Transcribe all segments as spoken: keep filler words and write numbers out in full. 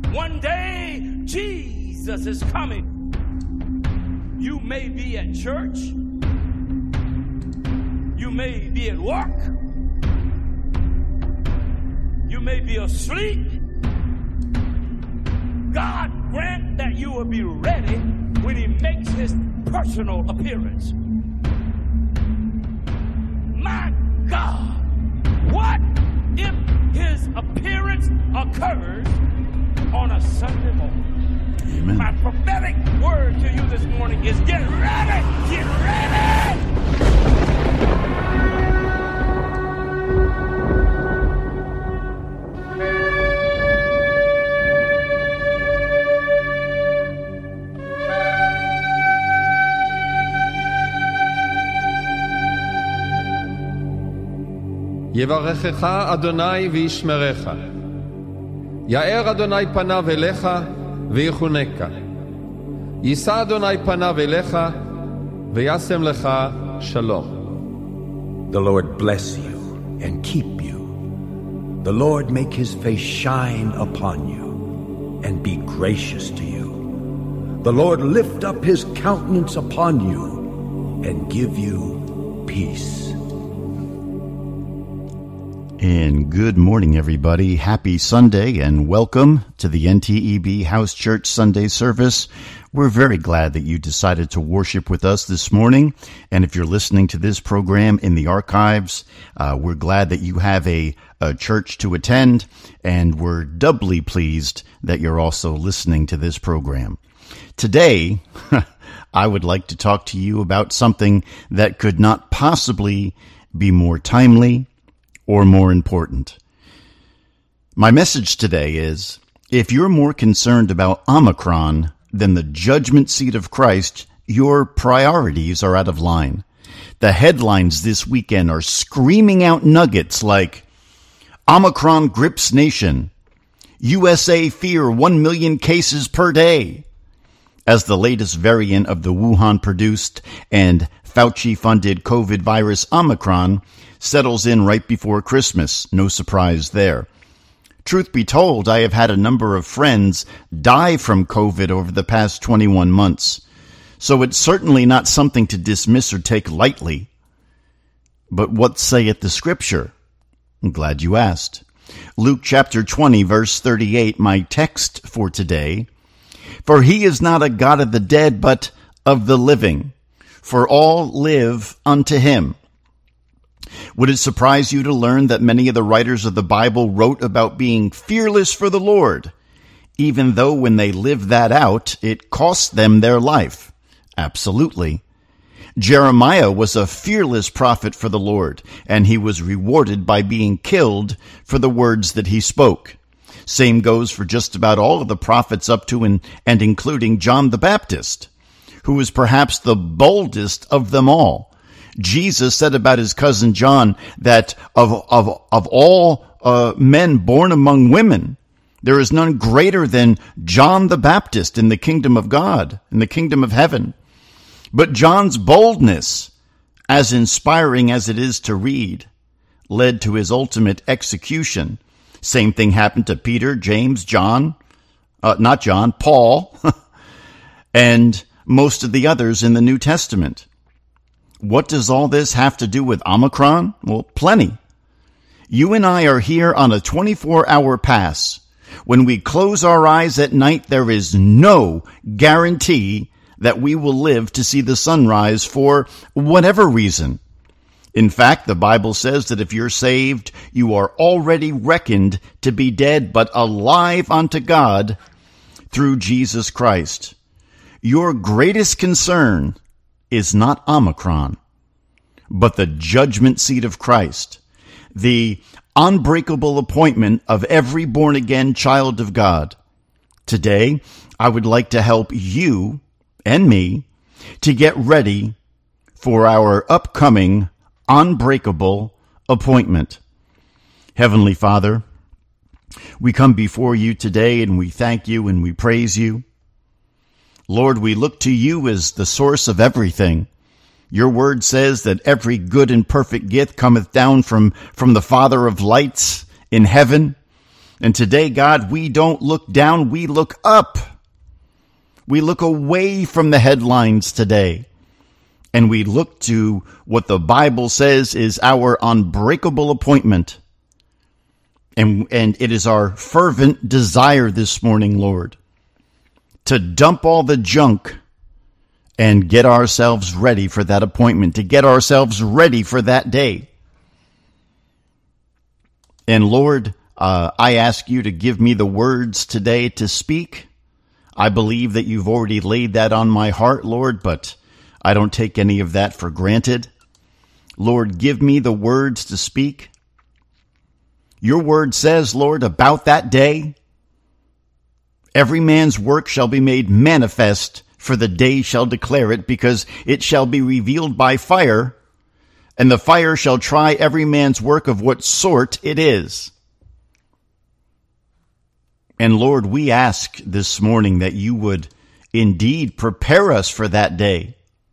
One day, Jesus is coming. You may be at church. You may be at work. You may be asleep. God grant that you will be ready when he makes his personal appearance. My God, what if his appearance occurs on a Sunday morning? Amen. My prophetic word to you this morning is get ready, get ready. יברכך אדוני וישמרך. יאר אדוני פניו אליך ויחונקה. יישא אדוני פניו אליך וישם לך שלום. The Lord bless you and keep you. The Lord make his face shine upon you and be gracious to you. The Lord lift up his countenance upon you and give you peace. And good morning, everybody. Happy Sunday and welcome to the N T E B House Church Sunday service. We're very glad that you decided to worship with us this morning. And if you're listening to this program in the archives, uh, we're glad that you have a, a church to attend. And we're doubly pleased that you're also listening to this program. Today, I would like to talk to you about something that could not possibly be more timely or more important. My message today is, if you're more concerned about Omicron than the judgment seat of Christ, your priorities are out of line. The headlines this weekend are screaming out nuggets like, Omicron grips nation, U S A fear one million cases per day, as the latest variant of the Wuhan-produced and Fauci-funded COVID virus Omicron settles in right before Christmas. No surprise there. Truth be told, I have had a number of friends die from COVID over the past twenty-one months. So it's certainly not something to dismiss or take lightly. But what saith the scripture? I'm glad you asked. Luke chapter twenty, verse thirty-eight, my text for today. For he is not a God of the dead, but of the living. For all live unto him. Would it surprise you to learn that many of the writers of the Bible wrote about being fearless for the Lord, even though when they lived that out, it cost them their life? Absolutely. Jeremiah was a fearless prophet for the Lord, and he was rewarded by being killed for the words that he spoke. Same goes for just about all of the prophets up to and, and including John the Baptist, who was perhaps the boldest of them all. Jesus said about his cousin John that of of of all uh, men born among women, there is none greater than John the Baptist in the kingdom of God, in the kingdom of heaven. But John's boldness, as inspiring as it is to read, led to his ultimate execution. Same thing happened to Peter, James, John, uh, not John, Paul, and most of the others in the New Testament. What does all this have to do with Omicron? Well, plenty. You and I are here on a twenty-four hour pass. When we close our eyes at night, there is no guarantee that we will live to see the sunrise for whatever reason. In fact, the Bible says that if you're saved, you are already reckoned to be dead, but alive unto God through Jesus Christ. Your greatest concern is not Omicron, but the judgment seat of Christ, the unbreakable appointment of every born-again child of God. Today, I would like to help you and me to get ready for our upcoming unbreakable appointment. Heavenly Father, we come before you today and we thank you and we praise you. Lord, we look to you as the source of everything. Your word says that every good and perfect gift cometh down from, from the Father of lights in heaven. And today, God, we don't look down, we look up. We look away from the headlines today. And we look to what the Bible says is our unbreakable appointment. And, and it is our fervent desire this morning, Lord, to dump all the junk and get ourselves ready for that appointment, to get ourselves ready for that day. And Lord, uh, I ask you to give me the words today to speak. I believe that you've already laid that on my heart, Lord, but I don't take any of that for granted. Lord, give me the words to speak. Your word says, Lord, about that day, every man's work shall be made manifest, for the day shall declare it, because it shall be revealed by fire, and the fire shall try every man's work of what sort it is. And Lord, we ask this morning that you would indeed prepare us for that day.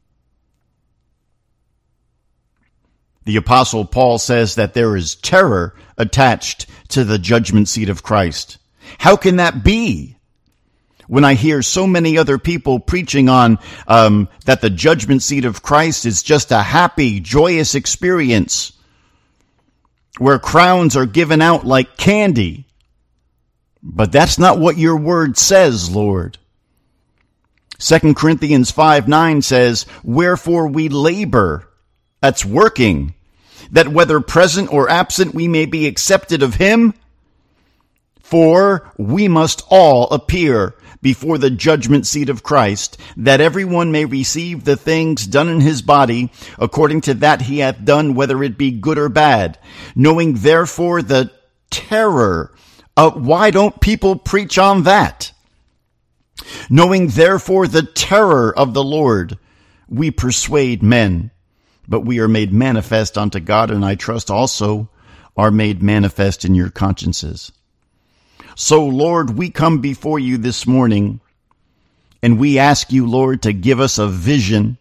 The Apostle Paul says that there is terror attached to the judgment seat of Christ. How can that be? When I hear so many other people preaching on um, that the judgment seat of Christ is just a happy, joyous experience where crowns are given out like candy. But that's not what your word says, Lord. Second Corinthians five nine says, wherefore we labor, that's working, that whether present or absent we may be accepted of him, for we must all appear before the judgment seat of Christ, that everyone may receive the things done in his body according to that he hath done, whether it be good or bad. Knowing therefore the terror of, why don't people preach on that? Knowing therefore the terror of the Lord, we persuade men, but we are made manifest unto God, and I trust also are made manifest in your consciences. So, Lord, we come before you this morning, and we ask you, Lord, to give us a vision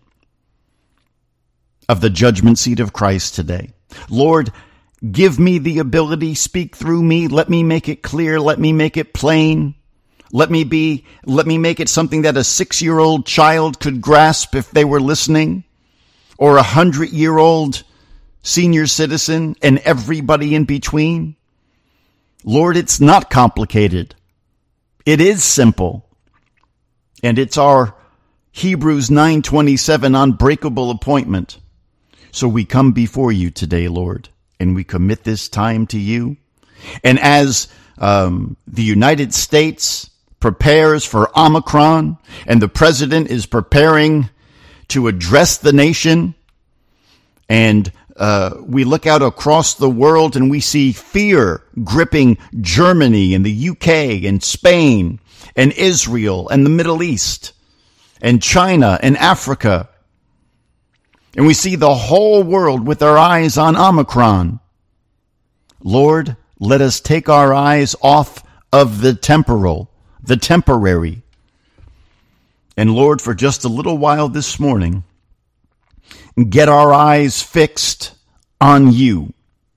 of the judgment seat of Christ today. Lord, give me the ability, speak through me, let me make it clear, let me make it plain. Let me be, let me make it something that a six-year-old child could grasp if they were listening, or a hundred-year-old senior citizen and everybody in between. Lord, it's not complicated. It is simple. And it's our Hebrews nine twenty-seven unbreakable appointment. So we come before you today, Lord, and we commit this time to you. And as um, the United States prepares for Omicron, and the president is preparing to address the nation, and uh, we look out across the world and we see fear gripping Germany and the U K and Spain and Israel and the Middle East and China and Africa. And we see the whole world with our eyes on Omicron. Lord, let us take our eyes off of the temporal, the temporary. And Lord, for just a little while this morning, get our eyes fixed on you.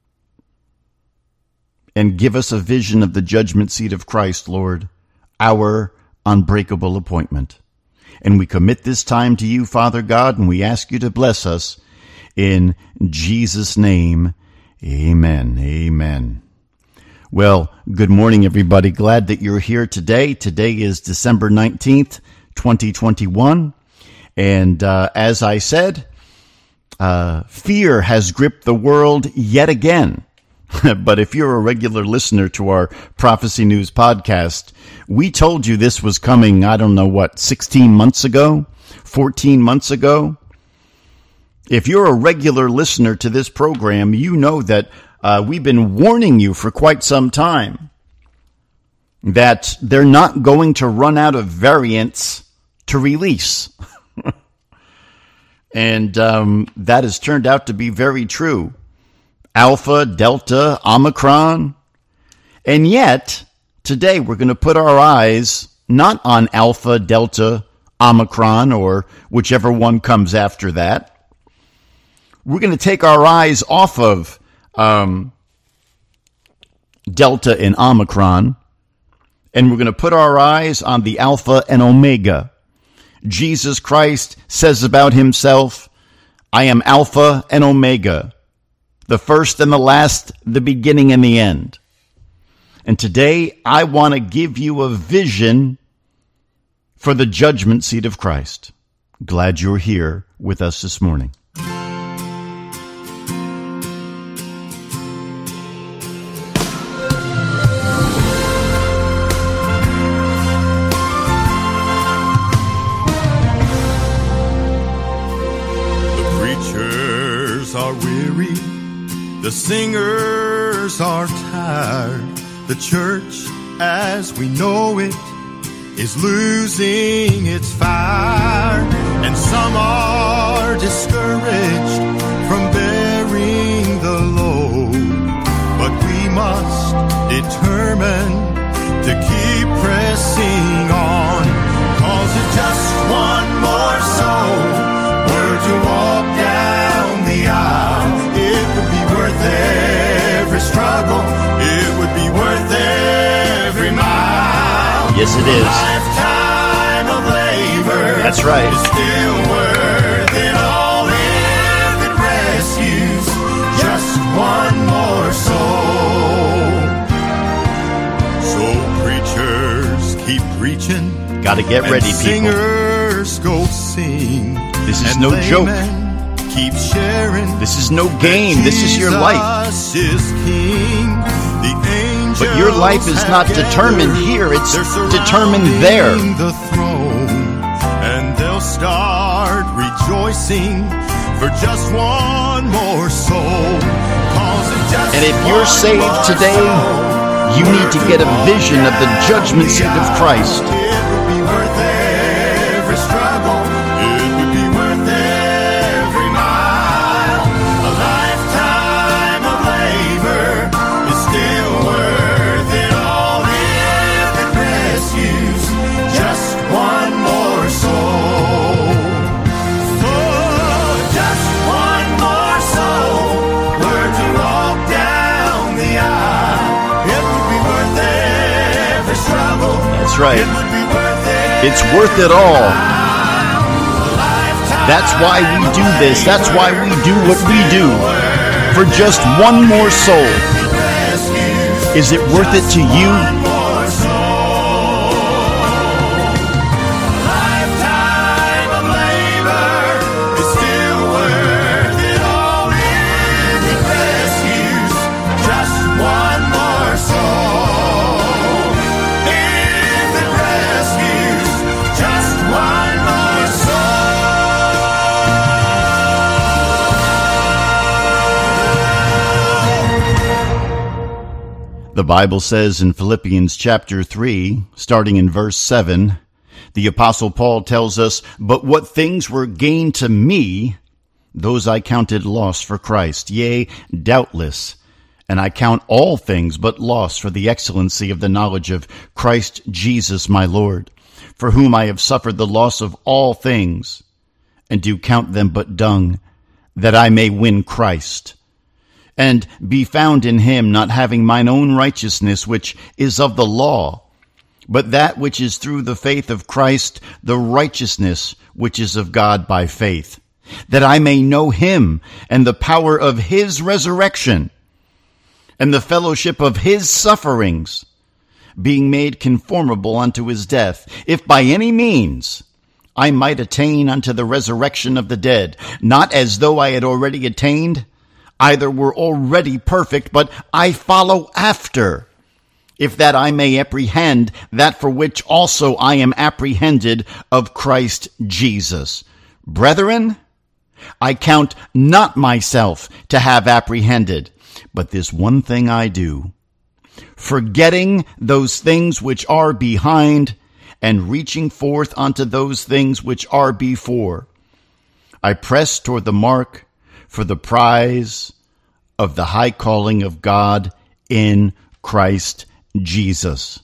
And give us a vision of the judgment seat of Christ, Lord, our unbreakable appointment. And we commit this time to you, Father God, and we ask you to bless us in Jesus' name. Amen. Amen. Well, good morning, everybody. Glad that you're here today. Today is December nineteenth, twenty twenty-one. And uh, as I said, uh, fear has gripped the world yet again. But if you're a regular listener to our Prophecy News podcast, we told you this was coming, I don't know what, sixteen months ago, fourteen months ago. If you're a regular listener to this program, you know that uh, we've been warning you for quite some time that they're not going to run out of variants to release. And um, that has turned out to be very true. Alpha, Delta, Omicron. And yet, today we're going to put our eyes not on Alpha, Delta, Omicron, or whichever one comes after that. We're going to take our eyes off of um, Delta, and Omicron, and we're going to put our eyes on the Alpha and Omega. Jesus Christ says about himself, I am Alpha and Omega, the first and the last, the beginning and the end. And today I want to give you a vision for the judgment seat of Christ. Glad you're here with us this morning. Are weary, the singers are tired, the church as we know it is losing its fire, and some are discouraged from bearing the load, but we must determine to keep pressing on, cause it's just one more soul, we're to walk down the aisle. It would be worth every struggle. It would be worth every mile. Yes, it is. A lifetime of labor. That's right. Is still worth it all if it rescues just one more soul. So preachers keep preaching. Got to get ready, people. Singers go sing. This is no joke. Keep sharing. This is no game. This is your life. Is king. The but your life is not determined here. It's determined there. The throne, and they'll start rejoicing for just one more soul. Just and if you're saved today, soul, you need to get a vision of the judgment seat of Christ. It would be worth every struggle. It would be worth every mile. A lifetime of labor is still worth it all if it rescues just one more soul. Oh, just one more soul. We're to walk down the aisle. It would be worth every struggle. That's right. It would be worth it. It's worth it all. That's why we do this. That's why we do what we do. For just one more soul. Is it worth it to you? The Bible says in Philippians chapter three, starting in verse seven, the Apostle Paul tells us, "But what things were gained to me, those I counted loss for Christ. Yea, doubtless, and I count all things but loss for the excellency of the knowledge of Christ Jesus my Lord, for whom I have suffered the loss of all things, and do count them but dung, that I may win Christ, and be found in him, not having mine own righteousness, which is of the law, but that which is through the faith of Christ, the righteousness which is of God by faith, that I may know him, and the power of his resurrection, and the fellowship of his sufferings, being made conformable unto his death, if by any means I might attain unto the resurrection of the dead, not as though I had already attained, either were already perfect, but I follow after, if that I may apprehend that for which also I am apprehended of Christ Jesus. Brethren, I count not myself to have apprehended, but this one thing I do, forgetting those things which are behind, and reaching forth unto those things which are before, I press toward the mark for the prize of the high calling of God in Christ Jesus."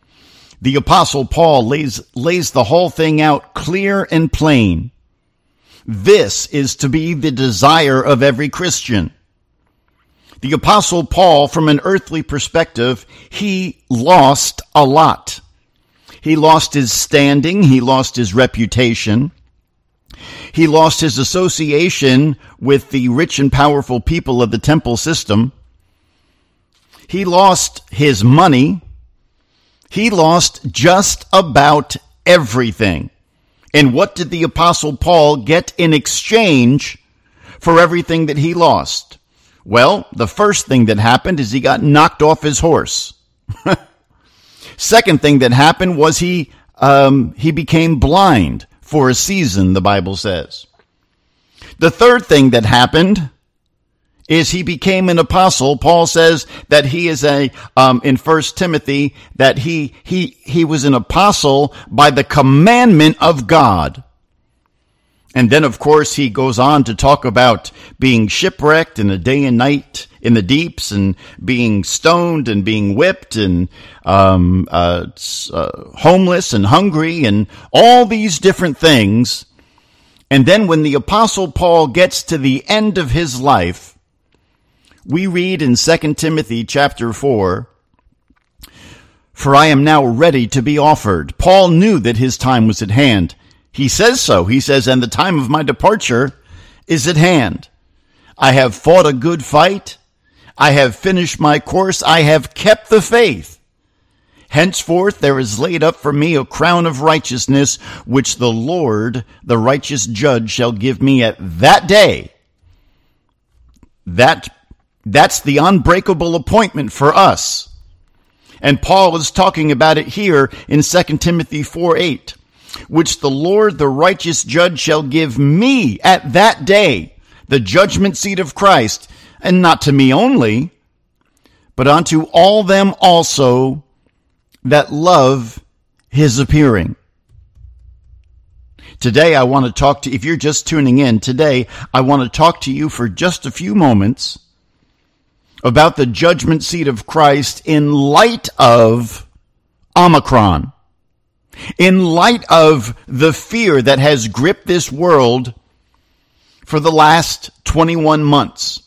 The Apostle Paul lays, lays the whole thing out clear and plain. This is to be the desire of every Christian. The Apostle Paul, from an earthly perspective, he lost a lot. He lost his standing. He lost his reputation. He lost his association with the rich and powerful people of the temple system. He lost his money. He lost just about everything. And what did the Apostle Paul get in exchange for everything that he lost? Well, the first thing that happened is he got knocked off his horse. Second thing that happened was he um, he became blind for a season, the Bible says. The third thing that happened is he became an apostle. Paul says that he is a um, in First Timothy that he he he was an apostle by the commandment of God. And then, of course, he goes on to talk about being shipwrecked in a day and night in the deeps, and being stoned and being whipped, and um, uh, uh, homeless and hungry, and all these different things. And then when the Apostle Paul gets to the end of his life, we read in Second Timothy chapter four, "For I am now ready to be offered." Paul knew that his time was at hand. He says so. He says, "And the time of my departure is at hand. I have fought a good fight. I have finished my course. I have kept the faith. Henceforth there is laid up for me a crown of righteousness, which the Lord, the righteous judge, shall give me at that day." That, that's the unbreakable appointment for us. And Paul is talking about it here in Second Timothy four eight. "Which the Lord, the righteous judge, shall give me at that day," the judgment seat of Christ, "and not to me only, but unto all them also that love his appearing." Today I want to talk to, if you're just tuning in, today I want to talk to you for just a few moments about the judgment seat of Christ in light of Omicron. In light of the fear that has gripped this world for the last twenty-one months.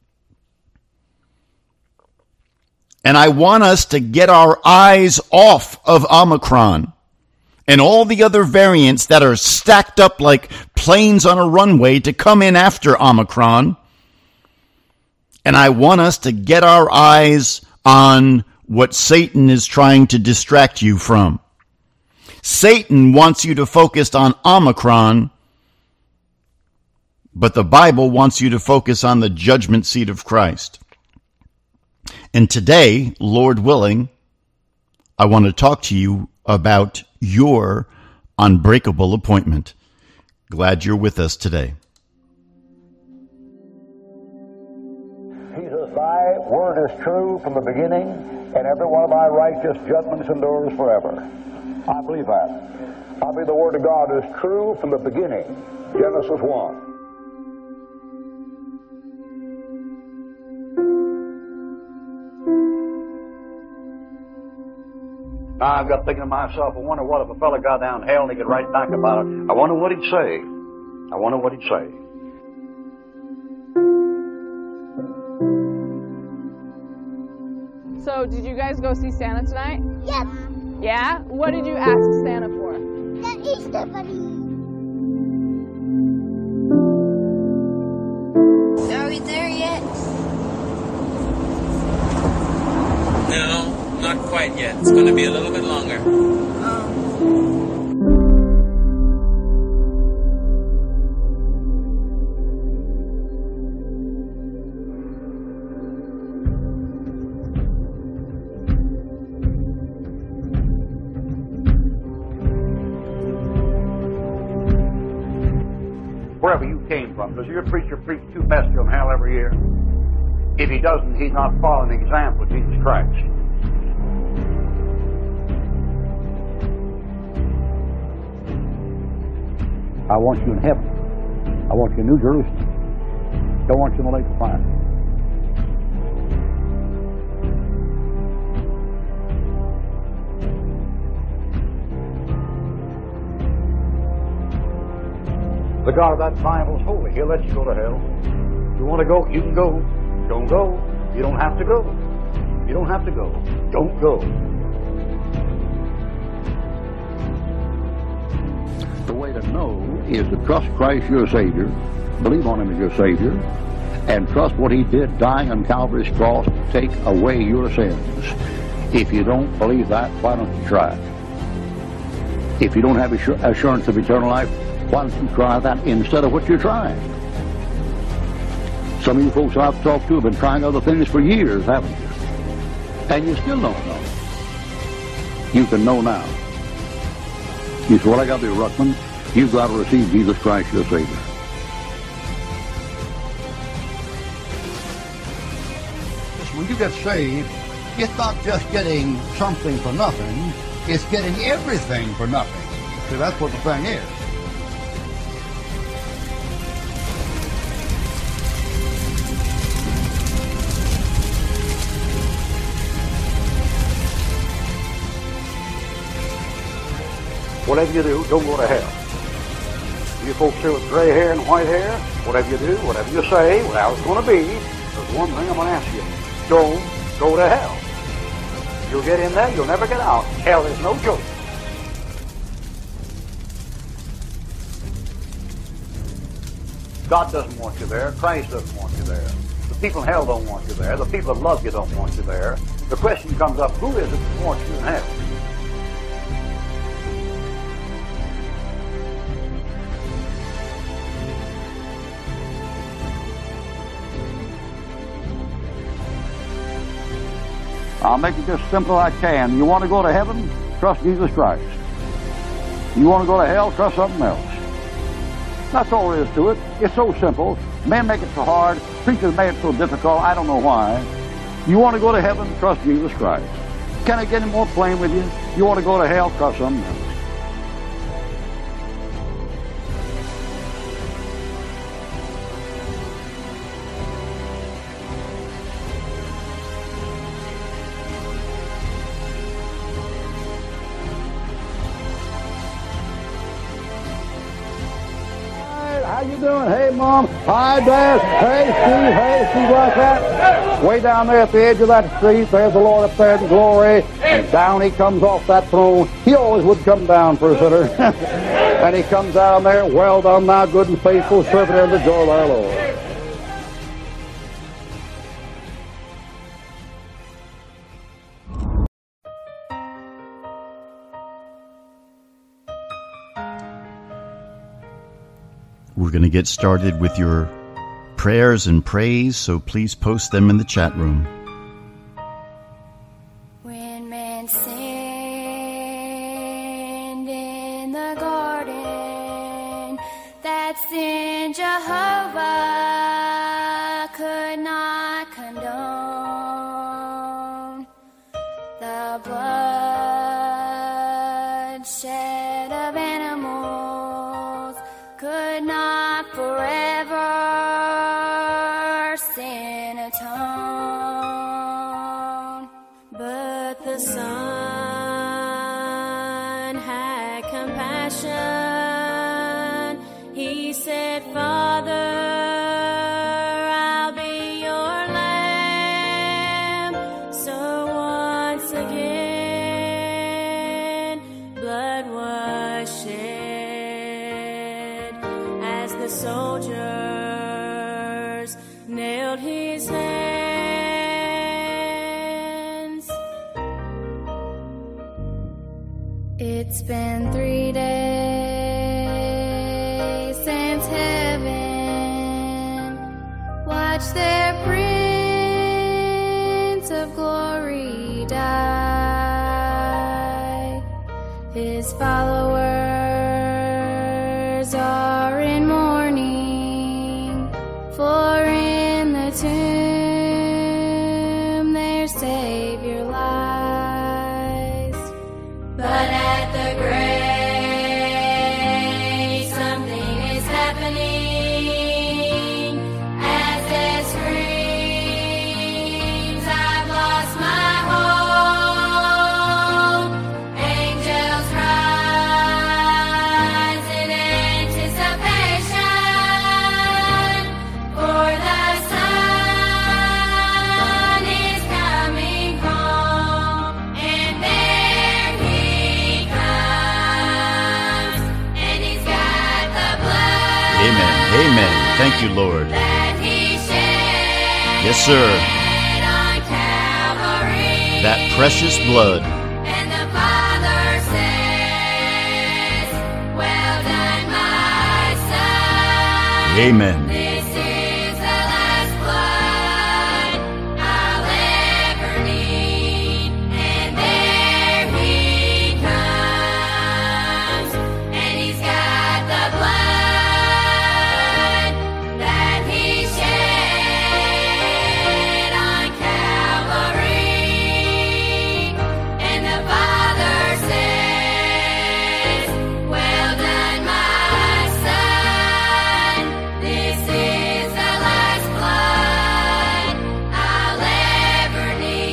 And I want us to get our eyes off of Omicron and all the other variants that are stacked up like planes on a runway to come in after Omicron. And I want us to get our eyes on what Satan is trying to distract you from. Satan wants you to focus on Omicron, but the Bible wants you to focus on the judgment seat of Christ. And today, Lord willing, I want to talk to you about your unbreakable appointment. Glad you're with us today. Jesus, thy word is true from the beginning, and every one of thy righteous judgments endures forever. I believe that. I believe the Word of God is true from the beginning. Genesis one. Now I've got thinking to myself, I wonder what if a fellow got down hell and he could write back about it. I wonder what he'd say. I wonder what he'd say. So, did you guys go see Santa tonight? Yep. Yeah? What did you ask Santa for? The Easter Bunny. Are we there yet? No, not quite yet. It's going to be a little bit longer. Oh. Wherever you came from, does your preacher preach two messages on hell every year? If he doesn't, he's not following the example of Jesus Christ. I want you in heaven. I want you in New Jerusalem. Don't want you in the lake of fire. The God of that Bible is holy. He'll let you go to hell. If you want to go, you can go. Don't go. You don't have to go. You don't have to go. Don't go. The way to know is to trust Christ your Savior, believe on Him as your Savior, and trust what He did dying on Calvary's cross to take away your sins. If you don't believe that, why don't you try it? If you don't have assurance of eternal life, why don't you try that instead of what you're trying? Some of you folks I've talked to have been trying other things for years, haven't you? And you still don't know. You can know now. You say, well, I got to do, Ruckman. You've got to receive Jesus Christ your Savior. When you get saved, it's not just getting something for nothing, it's getting everything for nothing. See, that's what the thing is. Whatever you do, don't go to hell. You folks here with gray hair and white hair, whatever you do, whatever you say, whatever it's going to be, there's one thing I'm going to ask you. Don't go to hell. You'll get in there, you'll never get out. Hell is no joke. God doesn't want you there. Christ doesn't want you there. The people in hell don't want you there. The people that love you don't want you there. The question comes up, who is it that wants you in hell? I'll make it just simple as I can. You want to go to heaven? Trust Jesus Christ. You want to go to hell? Trust something else. That's all there is to it. It's so simple. Men make it so hard. Preachers make it so difficult. I don't know why. You want to go to heaven? Trust Jesus Christ. Can I get any more plain with you? You want to go to hell? Trust something else. How you doing? Hey, Mom. Hi, Dad. Hey, Steve. Hey, Steve, like that. Way down there at the edge of that street, there's the Lord up there in glory. And down he comes off that throne. He always would come down for a sinner. And he comes down there, well done, thou good and faithful servant, in the joy of our Lord. We're going to get started with your prayers and praise, so please post them in the chat room. When man sinned in the garden, that sin Jehovah could not condone. The blood shed of animals could not forever sin atone, but the Son had compassion. He said, Father, I'll be your lamb. So once again, blood was shed as the soldiers nailed his hands. It's been three days since heaven watched their Prince of Glory die. His followers are in mourning, for in the tomb their Savior lies. But at the grave something is happening, as it screams, I've lost my hope. Angels rise in anticipation for the Son Amen. Thank you, Lord. Yes, sir. That precious blood. And the Father says, well done, my son. Amen. This is the last blood I'll ever need. And there he comes. And he's got the blood that he shed on Calvary. And the Father says, well done, my son. This is the last blood I'll ever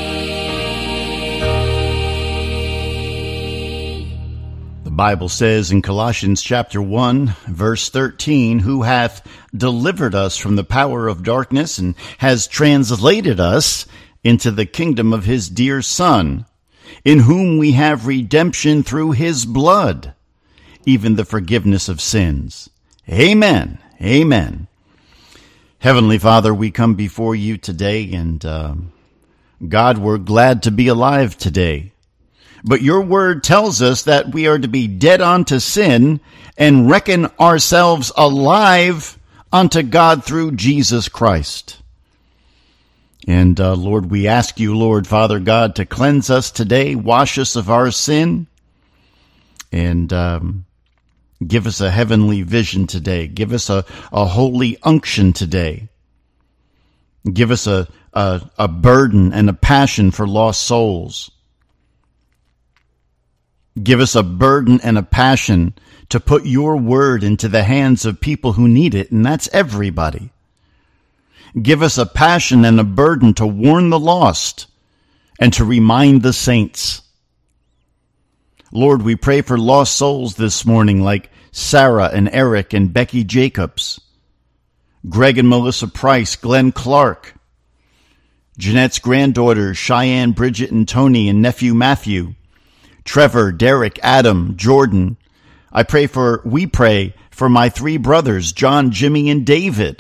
need. The Bible says in Colossians chapter one, verse thirteen, who hath delivered us from the power of darkness and has translated us into the kingdom of his dear Son, in whom we have redemption through his blood, even the forgiveness of sins. Amen. Amen. Heavenly Father, we come before you today, and uh, God, we're glad to be alive today. But your word tells us that we are to be dead unto sin and reckon ourselves alive unto God through Jesus Christ. And uh, Lord, we ask you, Lord, Father God, to cleanse us today, wash us of our sin, and um, give us a heavenly vision today. Give us a, a holy unction today. Give us a, a, a burden and a passion for lost souls. Give us a burden and a passion to put your word into the hands of people who need it, and that's everybody. Give us a passion and a burden to warn the lost and to remind the saints. Lord, we pray for lost souls this morning like Sarah and Eric and Becky Jacobs, Greg and Melissa Price, Glenn Clark, Jeanette's granddaughters, Cheyenne, Bridget, and Tony, and nephew Matthew, Trevor, Derek, Adam, Jordan. I pray for, we pray for my three brothers, John, Jimmy, and David.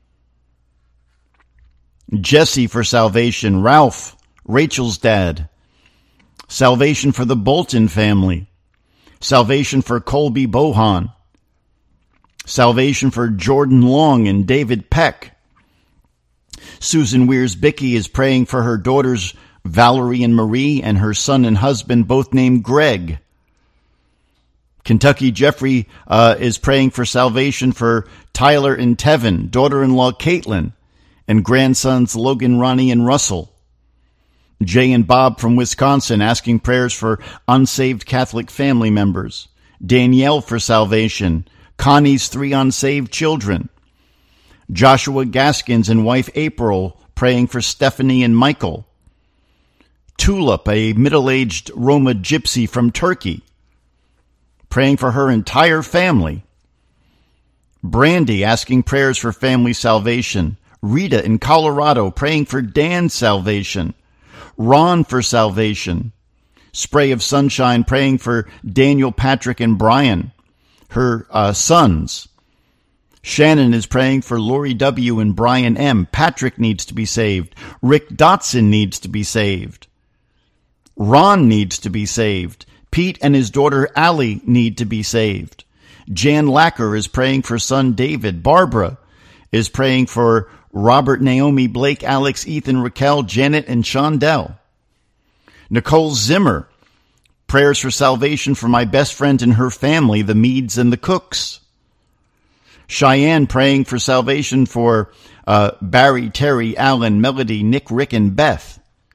Jesse for salvation, Ralph, Rachel's dad. Salvation for the Bolton family. Salvation for Colby Bohan. Salvation for Jordan Long and David Peck. Susan Weirs-Bickey is praying for her daughters Valerie and Marie and her son and husband, both named Greg. Kentucky Jeffrey uh, is praying for salvation for Tyler and Tevin, daughter-in-law Caitlin, and grandsons Logan, Ronnie, and Russell. Jay and Bob from Wisconsin asking prayers for unsaved Catholic family members. Danielle for salvation. Connie's three unsaved children. Joshua Gaskins and wife April praying for Stephanie and Michael. Tulip, a middle-aged Roma gypsy from Turkey, praying for her entire family. Brandy asking prayers for family salvation. Rita in Colorado praying for Dan's salvation. Ron for salvation. Spray of Sunshine praying for Daniel, Patrick, and Brian, her uh, sons. Shannon is praying for Lori W. and Brian M. Patrick needs to be saved. Rick Dotson needs to be saved. Ron needs to be saved. Pete and his daughter Allie need to be saved. Jan Lacker is praying for son David. Barbara is praying for Robert, Naomi, Blake, Alex, Ethan, Raquel, Janet, and Shondell. Nicole Zimmer, prayers for salvation for my best friend and her family, the Meads and the Cooks. Cheyenne praying for salvation for uh, Barry, Terry, Alan, Melody, Nick, Rick, and Beth.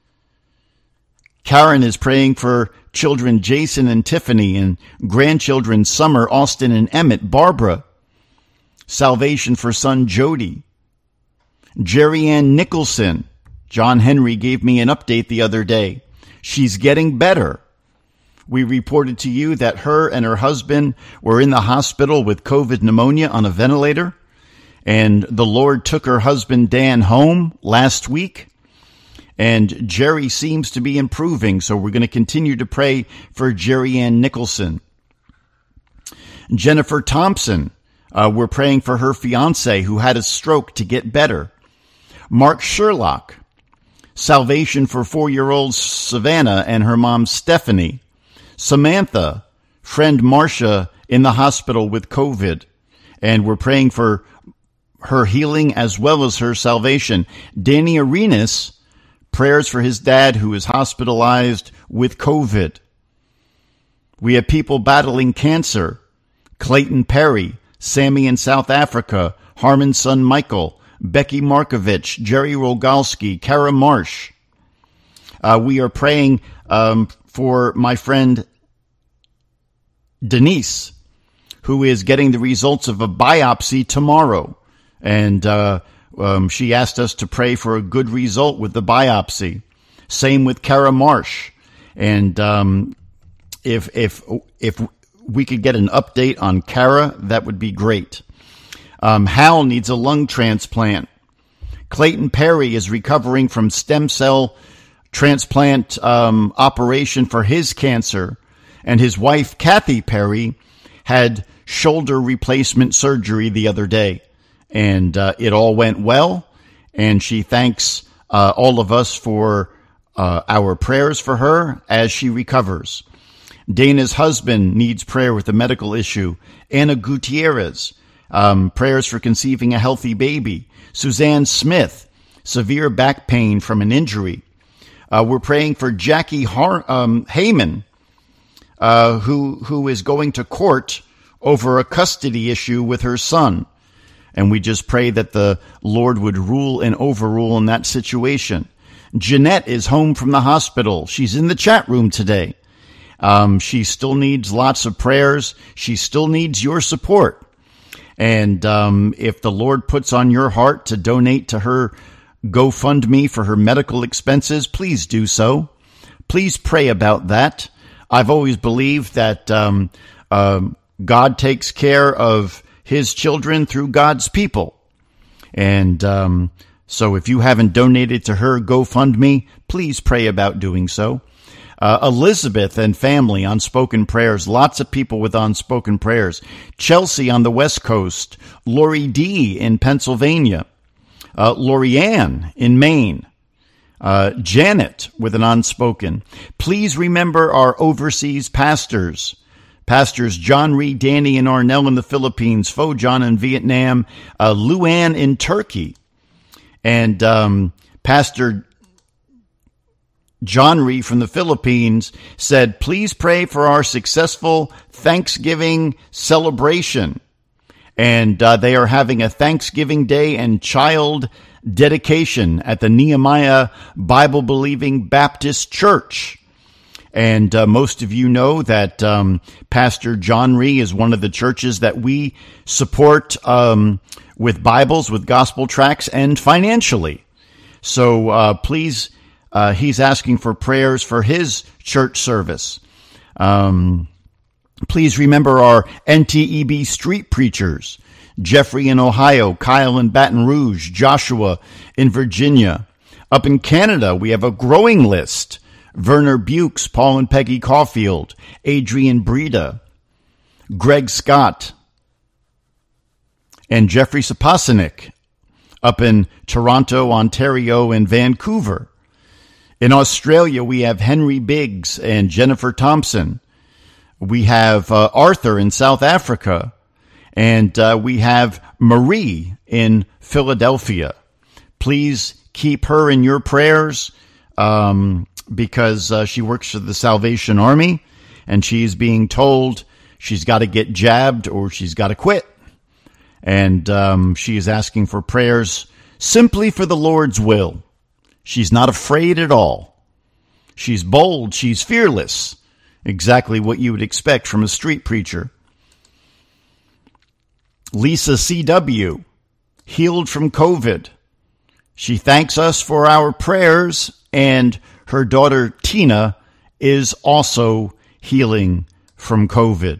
Karen is praying for children Jason and Tiffany and grandchildren Summer, Austin, and Emmett. Barbara, salvation for son Jody. Jerry Ann Nicholson. John Henry gave me an update the other day. She's getting better. We reported to you that her and her husband were in the hospital with COVID pneumonia on a ventilator, and the Lord took her husband Dan home last week. And Jerry seems to be improving, so we're going to continue to pray for Jerry Ann Nicholson. Jennifer Thompson, Uh, we're praying for her fiance who had a stroke to get better. Mark Sherlock, salvation for four-year-old Savannah and her mom Stephanie. Samantha, friend Marcia in the hospital with COVID. And we're praying for her healing as well as her salvation. Danny Arenas, prayers for his dad who is hospitalized with COVID. We have people battling cancer. Clayton Perry, Sammy in South Africa, Harmon's son Michael, Becky Markovich, Jerry Rogalski, Kara Marsh. Uh, we are praying um, for my friend Denise, who is getting the results of a biopsy tomorrow. And uh, um, she asked us to pray for a good result with the biopsy. Same with Kara Marsh. And um, if if if we could get an update on Kara, that would be great. Um, Hal needs a lung transplant. Clayton Perry is recovering from stem cell transplant um, operation for his cancer. And his wife, Kathy Perry, had shoulder replacement surgery the other day. And uh, it all went well. And she thanks uh, all of us for uh, our prayers for her as she recovers. Dana's husband needs prayer with a medical issue. Anna Gutierrez, um, prayers for conceiving a healthy baby. Suzanne Smith, severe back pain from an injury. Uh, we're praying for Jackie Har- um, Heyman, uh, who who is going to court over a custody issue with her son. And we just pray that the Lord would rule and overrule in that situation. Jeanette is home from the hospital. She's in the chat room today. Um, she still needs lots of prayers. She still needs your support. And um, if the Lord puts on your heart to donate to her GoFundMe for her medical expenses, please do so. Please pray about that. I've always believed that um, um, God takes care of his children through God's people. And um, so if you haven't donated to her GoFundMe, please pray about doing so. Uh, Elizabeth and family, unspoken prayers. Lots of people with unspoken prayers. Chelsea on the West Coast. Lori D. in Pennsylvania. Uh, Lori Ann in Maine. Uh, Janet with an unspoken. Please remember our overseas pastors. Pastors John Reed, Danny, and Arnell in the Philippines. Fo John in Vietnam. Uh, Luann in Turkey. And um, Pastor John Ree from the Philippines said, please pray for our successful Thanksgiving celebration. And uh, they are having a Thanksgiving Day and child dedication at the Nehemiah Bible-believing Baptist Church. And uh, most of you know that um, Pastor John Ree is one of the churches that we support um, with Bibles, with gospel tracts, and financially. So uh, please, uh, he's asking for prayers for his church service. Um, please remember our N T E B street preachers, Jeffrey in Ohio, Kyle in Baton Rouge, Joshua in Virginia. Up in Canada, we have a growing list. Werner Bukes, Paul and Peggy Caulfield, Adrian Breda, Greg Scott, and Jeffrey Sapasinik up in Toronto, Ontario, and Vancouver. In Australia, we have Henry Biggs and Jennifer Thompson. We have uh, Arthur in South Africa, and uh, we have Marie in Philadelphia. Please keep her in your prayers. Um... because uh, she works for the Salvation Army, and she's being told she's got to get jabbed or she's got to quit. And um, she is asking for prayers simply for the Lord's will. She's not afraid at all. She's bold. She's fearless. Exactly what you would expect from a street preacher. Lisa C W, healed from COVID. She thanks us for our prayers, and her daughter, Tina, is also healing from COVID.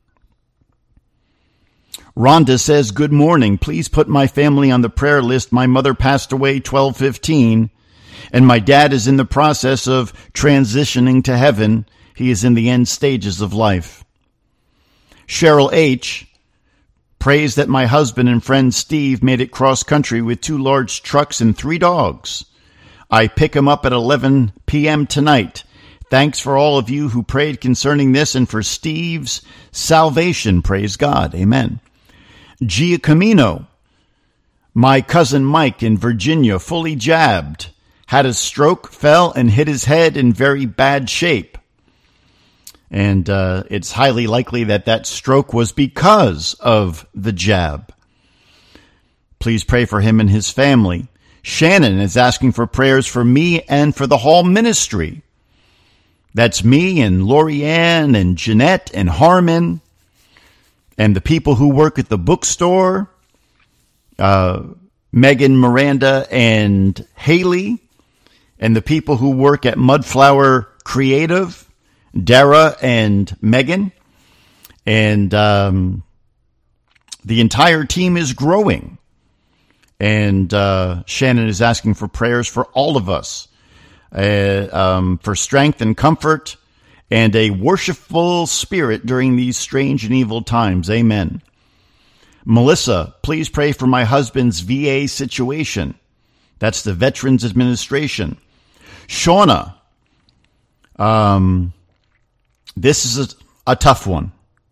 Rhonda says, good morning. Please put my family on the prayer list. My mother passed away twelve fifteen, and my dad is in the process of transitioning to heaven. He is in the end stages of life. Cheryl H., prays that my husband and friend Steve made it cross-country with two large trucks and three dogs. I pick him up at eleven p.m. tonight. Thanks for all of you who prayed concerning this and for Steve's salvation. Praise God. Amen. Giacomino, my cousin Mike in Virginia, fully jabbed, had a stroke, fell, and hit his head in very bad shape. And uh, it's highly likely that that stroke was because of the jab. Please pray for him and his family. Shannon is asking for prayers for me and for the Hall Ministry. That's me and Lorianne and Jeanette and Harmon and the people who work at the bookstore, uh, Megan, Miranda, and Haley, and the people who work at Mudflower Creative, Dara and Megan, and um, the entire team is growing. And uh, Shannon is asking for prayers for all of us, uh, um, for strength and comfort and a worshipful spirit during these strange and evil times. Amen. Melissa, please pray for my husband's V A situation. That's the Veterans Administration. Shauna, um... this is a, a tough one.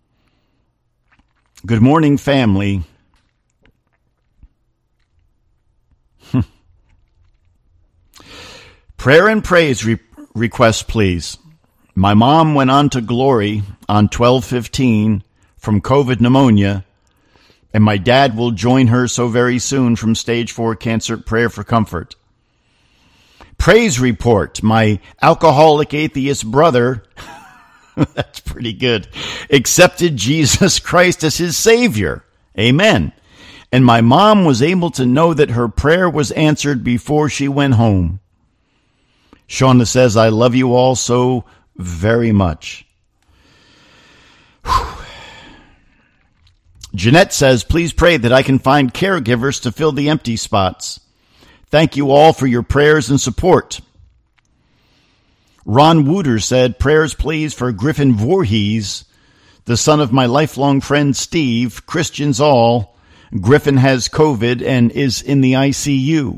Good morning, family. Prayer and praise re- request, please. My mom went on to glory on twelve fifteen from COVID pneumonia, and my dad will join her so very soon from stage four cancer. Prayer for comfort. Praise report. My alcoholic atheist brother... that's pretty good. Accepted Jesus Christ as his Savior. Amen. And my mom was able to know that her prayer was answered before she went home. Shauna says, I love you all so very much. Whew. Jeanette says, please pray that I can find caregivers to fill the empty spots. Thank you all for your prayers and support. Ron Wooter said, prayers please for Griffin Voorhees, the son of my lifelong friend Steve, Christians all. Griffin has COVID and is in the I C U.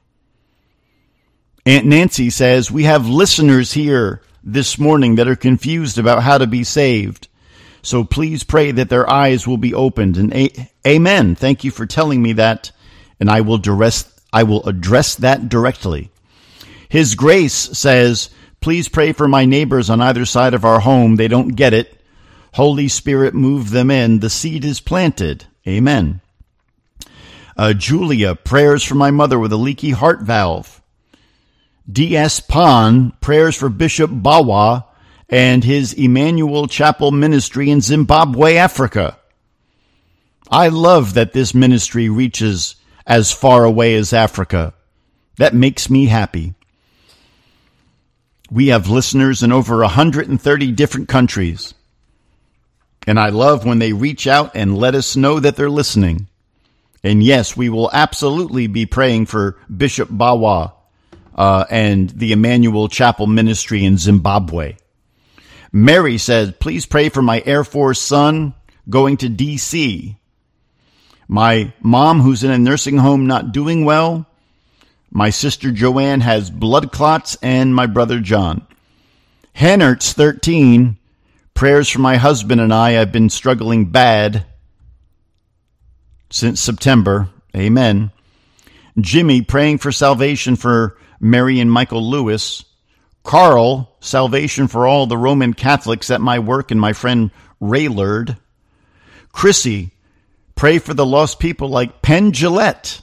Aunt Nancy says, we have listeners here this morning that are confused about how to be saved. So please pray that their eyes will be opened. And a- amen. Thank you for telling me that. And I will address, I will address that directly. His Grace says, please pray for my neighbors on either side of our home. They don't get it. Holy Spirit, move them in. The seed is planted. Amen. Uh, Julia, prayers for my mother with a leaky heart valve. D S. Pan, prayers for Bishop Bawa and his Emmanuel Chapel ministry in Zimbabwe, Africa. I love that this ministry reaches as far away as Africa. That makes me happy. We have listeners in over one hundred thirty different countries. And I love when they reach out and let us know that they're listening. And yes, we will absolutely be praying for Bishop Bawa uh, and the Emmanuel Chapel ministry in Zimbabwe. Mary said, please pray for my Air Force son going to D C. My mom, who's in a nursing home, not doing well. My sister Joanne has blood clots, and my brother John. Hannert's thirteen, prayers for my husband and I. I've been struggling bad since September. Amen. Jimmy, praying for salvation for Mary and Michael Lewis. Carl, salvation for all the Roman Catholics at my work and my friend Raylord. Chrissy, pray for the lost people like Penn Gillette.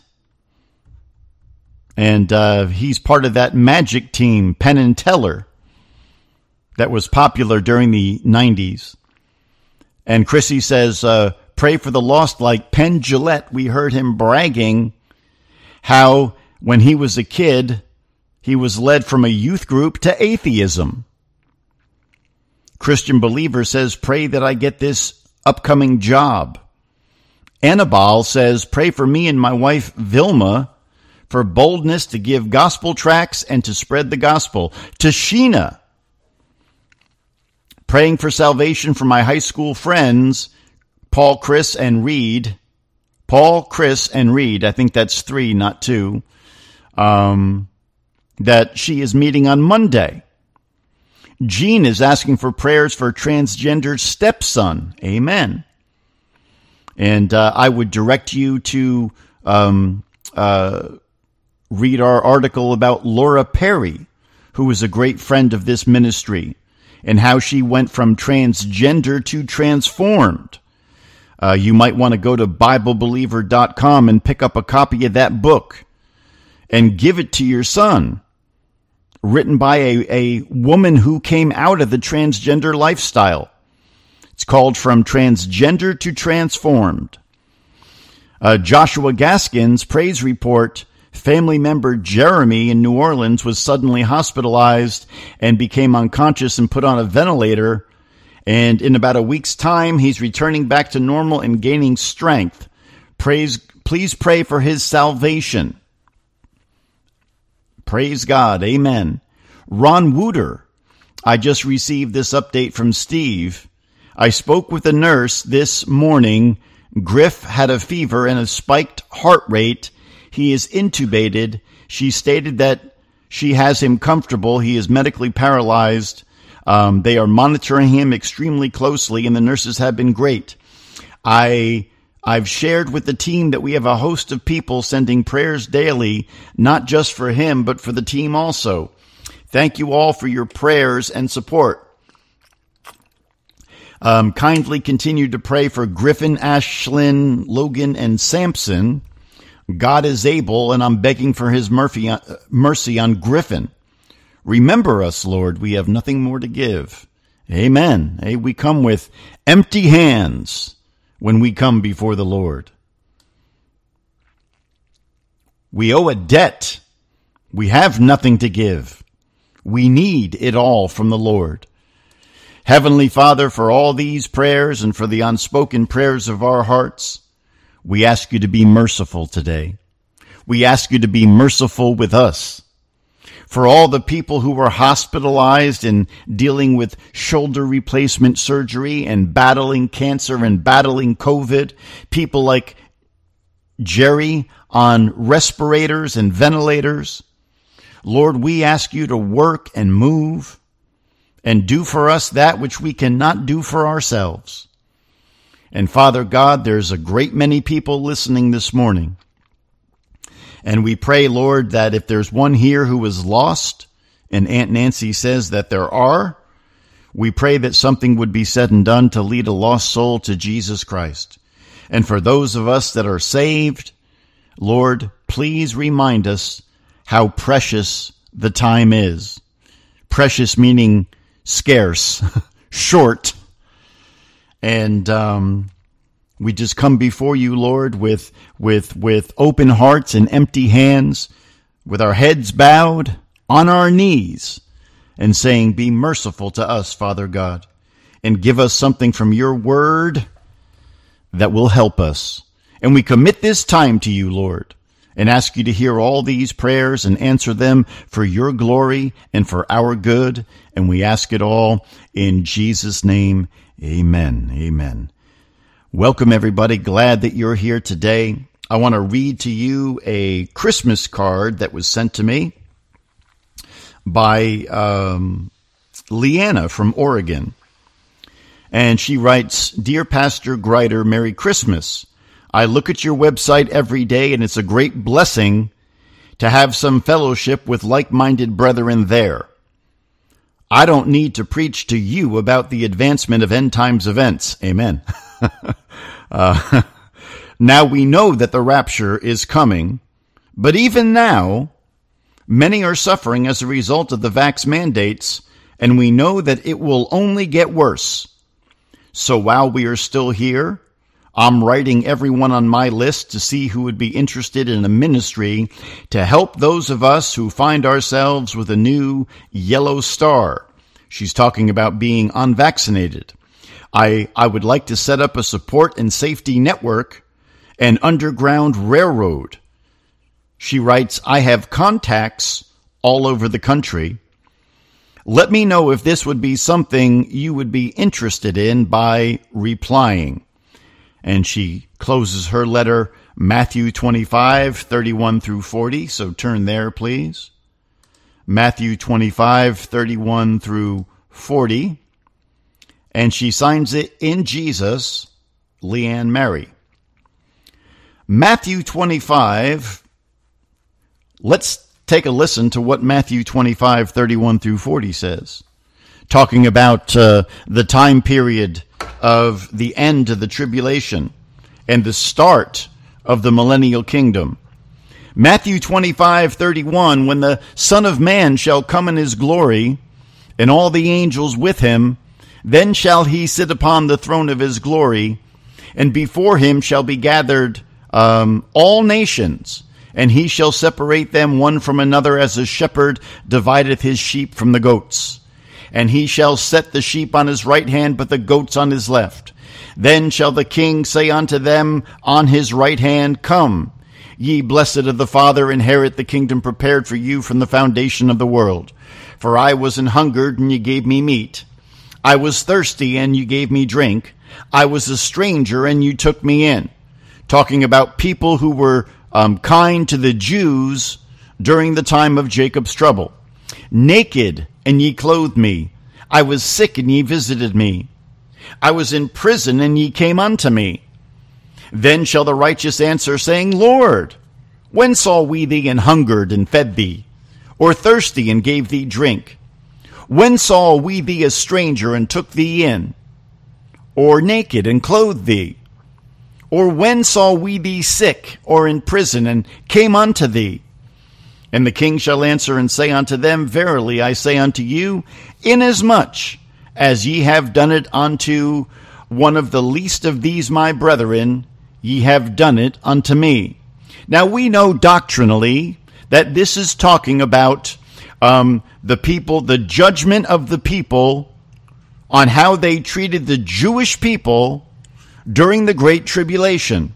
And uh, he's part of that magic team, Penn and Teller, that was popular during the nineties. And Chrissy says, uh, pray for the lost like Penn Gillette. We heard him bragging how when he was a kid, he was led from a youth group to atheism. Christian Believer says, pray that I get this upcoming job. Annabelle says, pray for me and my wife Vilma for boldness to give gospel tracts and to spread the gospel. Tashina, praying for salvation for my high school friends, Paul, Chris, and Reed. Paul, Chris, and Reed. I think that's three, not two. Um, that she is meeting on Monday. Jean is asking for prayers for transgender stepson. Amen. And uh, I would direct you to um, uh, read our article about Laura Perry, who is a great friend of this ministry, and how she went from transgender to transformed. Uh, you might want to go to Bible Believer dot com and pick up a copy of that book and give it to your son, written by a, a woman who came out of the transgender lifestyle. It's called From Transgender to Transformed. Uh, Joshua Gaskin's praise report, family member Jeremy in New Orleans was suddenly hospitalized and became unconscious and put on a ventilator. And in about a week's time, he's returning back to normal and gaining strength. Praise, please pray for his salvation. Praise God. Amen. Ron Wooter. I just received this update from Steve. I spoke with a nurse this morning. Griff had a fever and a spiked heart rate. He is intubated. She stated that she has him comfortable. He is medically paralyzed. Um, they are monitoring him extremely closely, and the nurses have been great. I, I've shared with the team that we have a host of people sending prayers daily, not just for him, but for the team also. Thank you all for your prayers and support. Um, kindly continue to pray for Griffin, Ashlyn, Logan, and Sampson. God is able, and I'm begging for his mercy, mercy on Griffin. Remember us, Lord. We have nothing more to give. Amen. Hey, we come with empty hands when we come before the Lord. We owe a debt. We have nothing to give. We need it all from the Lord. Heavenly Father, for all these prayers and for the unspoken prayers of our hearts, we ask you to be merciful today. We ask you to be merciful with us. For all the people who were hospitalized and dealing with shoulder replacement surgery and battling cancer and battling COVID, people like Jerry on respirators and ventilators, Lord, we ask you to work and move and do for us that which we cannot do for ourselves. And Father God, there's a great many people listening this morning. And we pray, Lord, that if there's one here who is lost, and Aunt Nancy says that there are, we pray that something would be said and done to lead a lost soul to Jesus Christ. And for those of us that are saved, Lord, please remind us how precious the time is. Precious meaning scarce, short. And um, we just come before you, Lord, with with with open hearts and empty hands, with our heads bowed, on our knees, and saying, be merciful to us, Father God, and give us something from your word that will help us. And we commit this time to you, Lord, and ask you to hear all these prayers and answer them for your glory and for our good. And we ask it all in Jesus' name. Amen. Amen. Welcome, everybody. Glad that you're here today. I want to read to you a Christmas card that was sent to me by um, Leanna from Oregon. And she writes, Dear Pastor Grider, Merry Christmas. I look at your website every day, and it's a great blessing to have some fellowship with like-minded brethren there. I don't need to preach to you about the advancement of end times events. Amen. uh, now we know that the rapture is coming, but even now, many are suffering as a result of the vax mandates, and we know that it will only get worse. So while we are still here, I'm writing everyone on my list to see who would be interested in a ministry to help those of us who find ourselves with a new yellow star. She's talking about being unvaccinated. I, I would like to set up a support and safety network, an underground railroad. She writes, I have contacts all over the country. Let me know if this would be something you would be interested in by replying. And she closes her letter, Matthew twenty-five, thirty-one through forty. So turn there, please. Matthew twenty-five, thirty-one through forty. And she signs it in Jesus, Leanne Mary. Matthew twenty-five, let's take a listen to what Matthew twenty-five, thirty-one through forty says. Talking about uh, the time period of the end of the tribulation and the start of the millennial kingdom. Matthew twenty-five, thirty-one, when the Son of Man shall come in his glory, and all the angels with him, then shall he sit upon the throne of his glory, and before him shall be gathered um, all nations, and he shall separate them one from another, as a shepherd divideth his sheep from the goats. And he shall set the sheep on his right hand, but the goats on his left. Then shall the king say unto them on his right hand, Come, ye blessed of the Father, inherit the kingdom prepared for you from the foundation of the world. For I was an hungered, and ye gave me meat. I was thirsty, and you gave me drink. I was a stranger, and you took me in. Talking about people who were um, kind to the Jews during the time of Jacob's trouble. Naked, and ye clothed me. I was sick, and ye visited me. I was in prison, and ye came unto me. Then shall the righteous answer, saying, Lord, when saw we thee and hungered and fed thee, or thirsty and gave thee drink? When saw we thee a stranger and took thee in, or naked and clothed thee? Or when saw we thee sick or in prison and came unto thee? And the king shall answer and say unto them, Verily I say unto you, inasmuch as ye have done it unto one of the least of these my brethren, ye have done it unto me. Now we know doctrinally that this is talking about um, the people, the judgment of the people on how they treated the Jewish people during the Great Tribulation.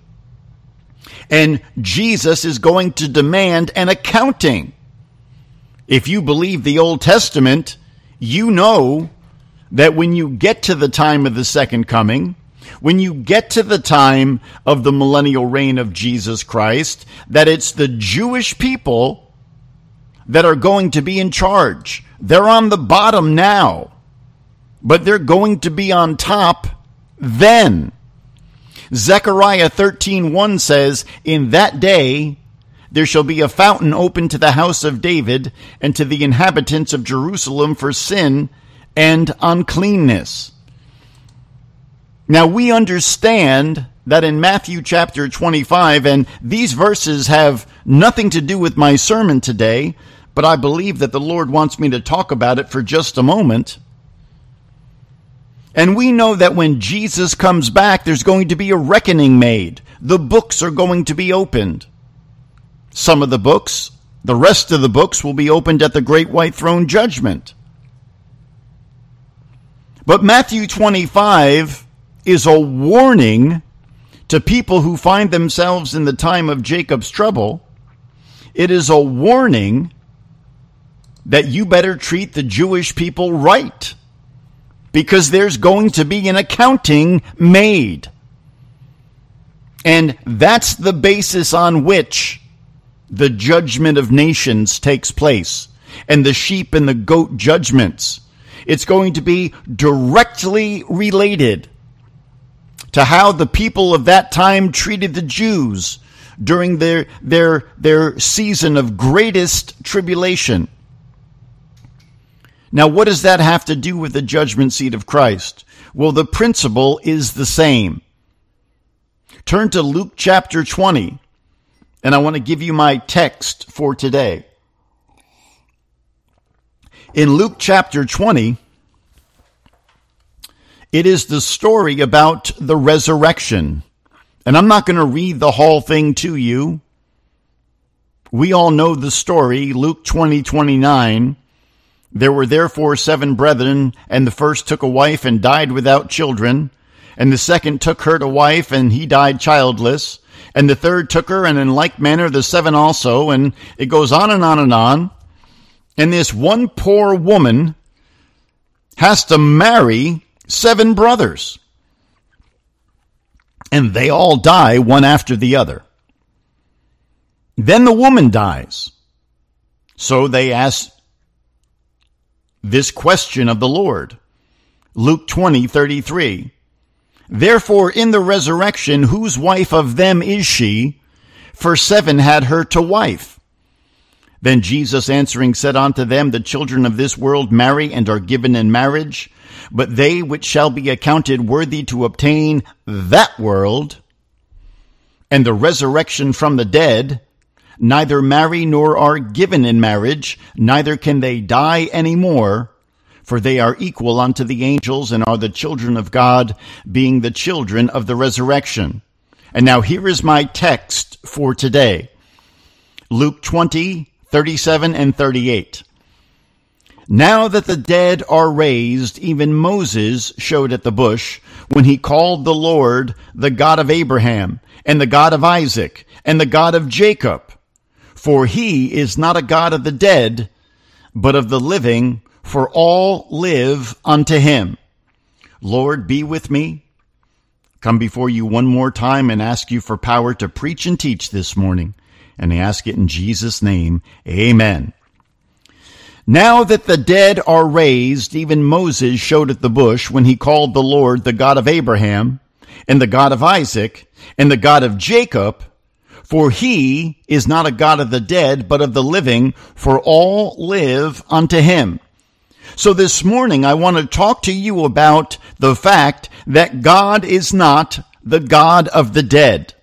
And Jesus is going to demand an accounting. If you believe the Old Testament, you know that when you get to the time of the second coming, when you get to the time of the millennial reign of Jesus Christ, that it's the Jewish people that are going to be in charge. They're on the bottom now, but they're going to be on top then. Zechariah thirteen one says, In that day there shall be a fountain open to the house of David and to the inhabitants of Jerusalem for sin and uncleanness. Now we understand that in Matthew chapter twenty-five, and these verses have nothing to do with my sermon today, but I believe that the Lord wants me to talk about it for just a moment. And we know that when Jesus comes back, there's going to be a reckoning made. The books are going to be opened. Some of the books, the rest of the books will be opened at the great white throne judgment. But Matthew twenty-five is a warning to people who find themselves in the time of Jacob's trouble. It is a warning that you better treat the Jewish people right, because there's going to be an accounting made. And that's the basis on which the judgment of nations takes place, and the sheep and the goat judgments. It's going to be directly related to how the people of that time treated the Jews during their, their, their season of greatest tribulation. Now, what does that have to do with the judgment seat of Christ? Well, the principle is the same. Turn to Luke chapter twenty, and I want to give you my text for today. In Luke chapter twenty, it is the story about the resurrection. And I'm not going to read the whole thing to you. We all know the story, Luke twenty twenty-nine. There were therefore seven brethren, and the first took a wife and died without children. And the second took her to wife, and he died childless. And the third took her, and in like manner the seven also. And it goes on and on and on. And this one poor woman has to marry seven brothers. and they all die one after the other. Then the woman dies. So they ask this question of the Lord. Luke twenty thirty-three. Therefore, in the resurrection, whose wife of them is she? For seven had her to wife. Then Jesus answering said unto them, the children of this world marry and are given in marriage, but they which shall be accounted worthy to obtain that world and the resurrection from the dead, neither marry nor are given in marriage, neither can they die any more, for they are equal unto the angels and are the children of God, being the children of the resurrection. And now here is my text for today. Luke twenty, thirty-seven and thirty-eight. Now that the dead are raised, even Moses showed at the bush when he called the Lord the God of Abraham and the God of Isaac and the God of Jacob. For he is not a God of the dead, but of the living, for all live unto him. Lord, be with me. Come before you one more time and ask you for power to preach and teach this morning. And I ask it in Jesus' name. Amen. Now that the dead are raised, even Moses showed at the bush when he called the Lord the God of Abraham and the God of Isaac and the God of Jacob. For he is not a God of the dead, but of the living, for all live unto him. So this morning I want to talk to you about the fact that God is not the God of the dead.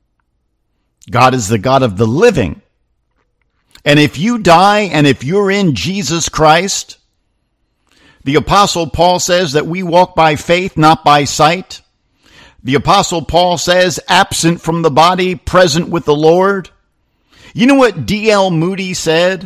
God is the God of the living. And if you die and if you're in Jesus Christ, the Apostle Paul says that we walk by faith, not by sight. The Apostle Paul says, absent from the body, present with the Lord. You know what D L Moody said?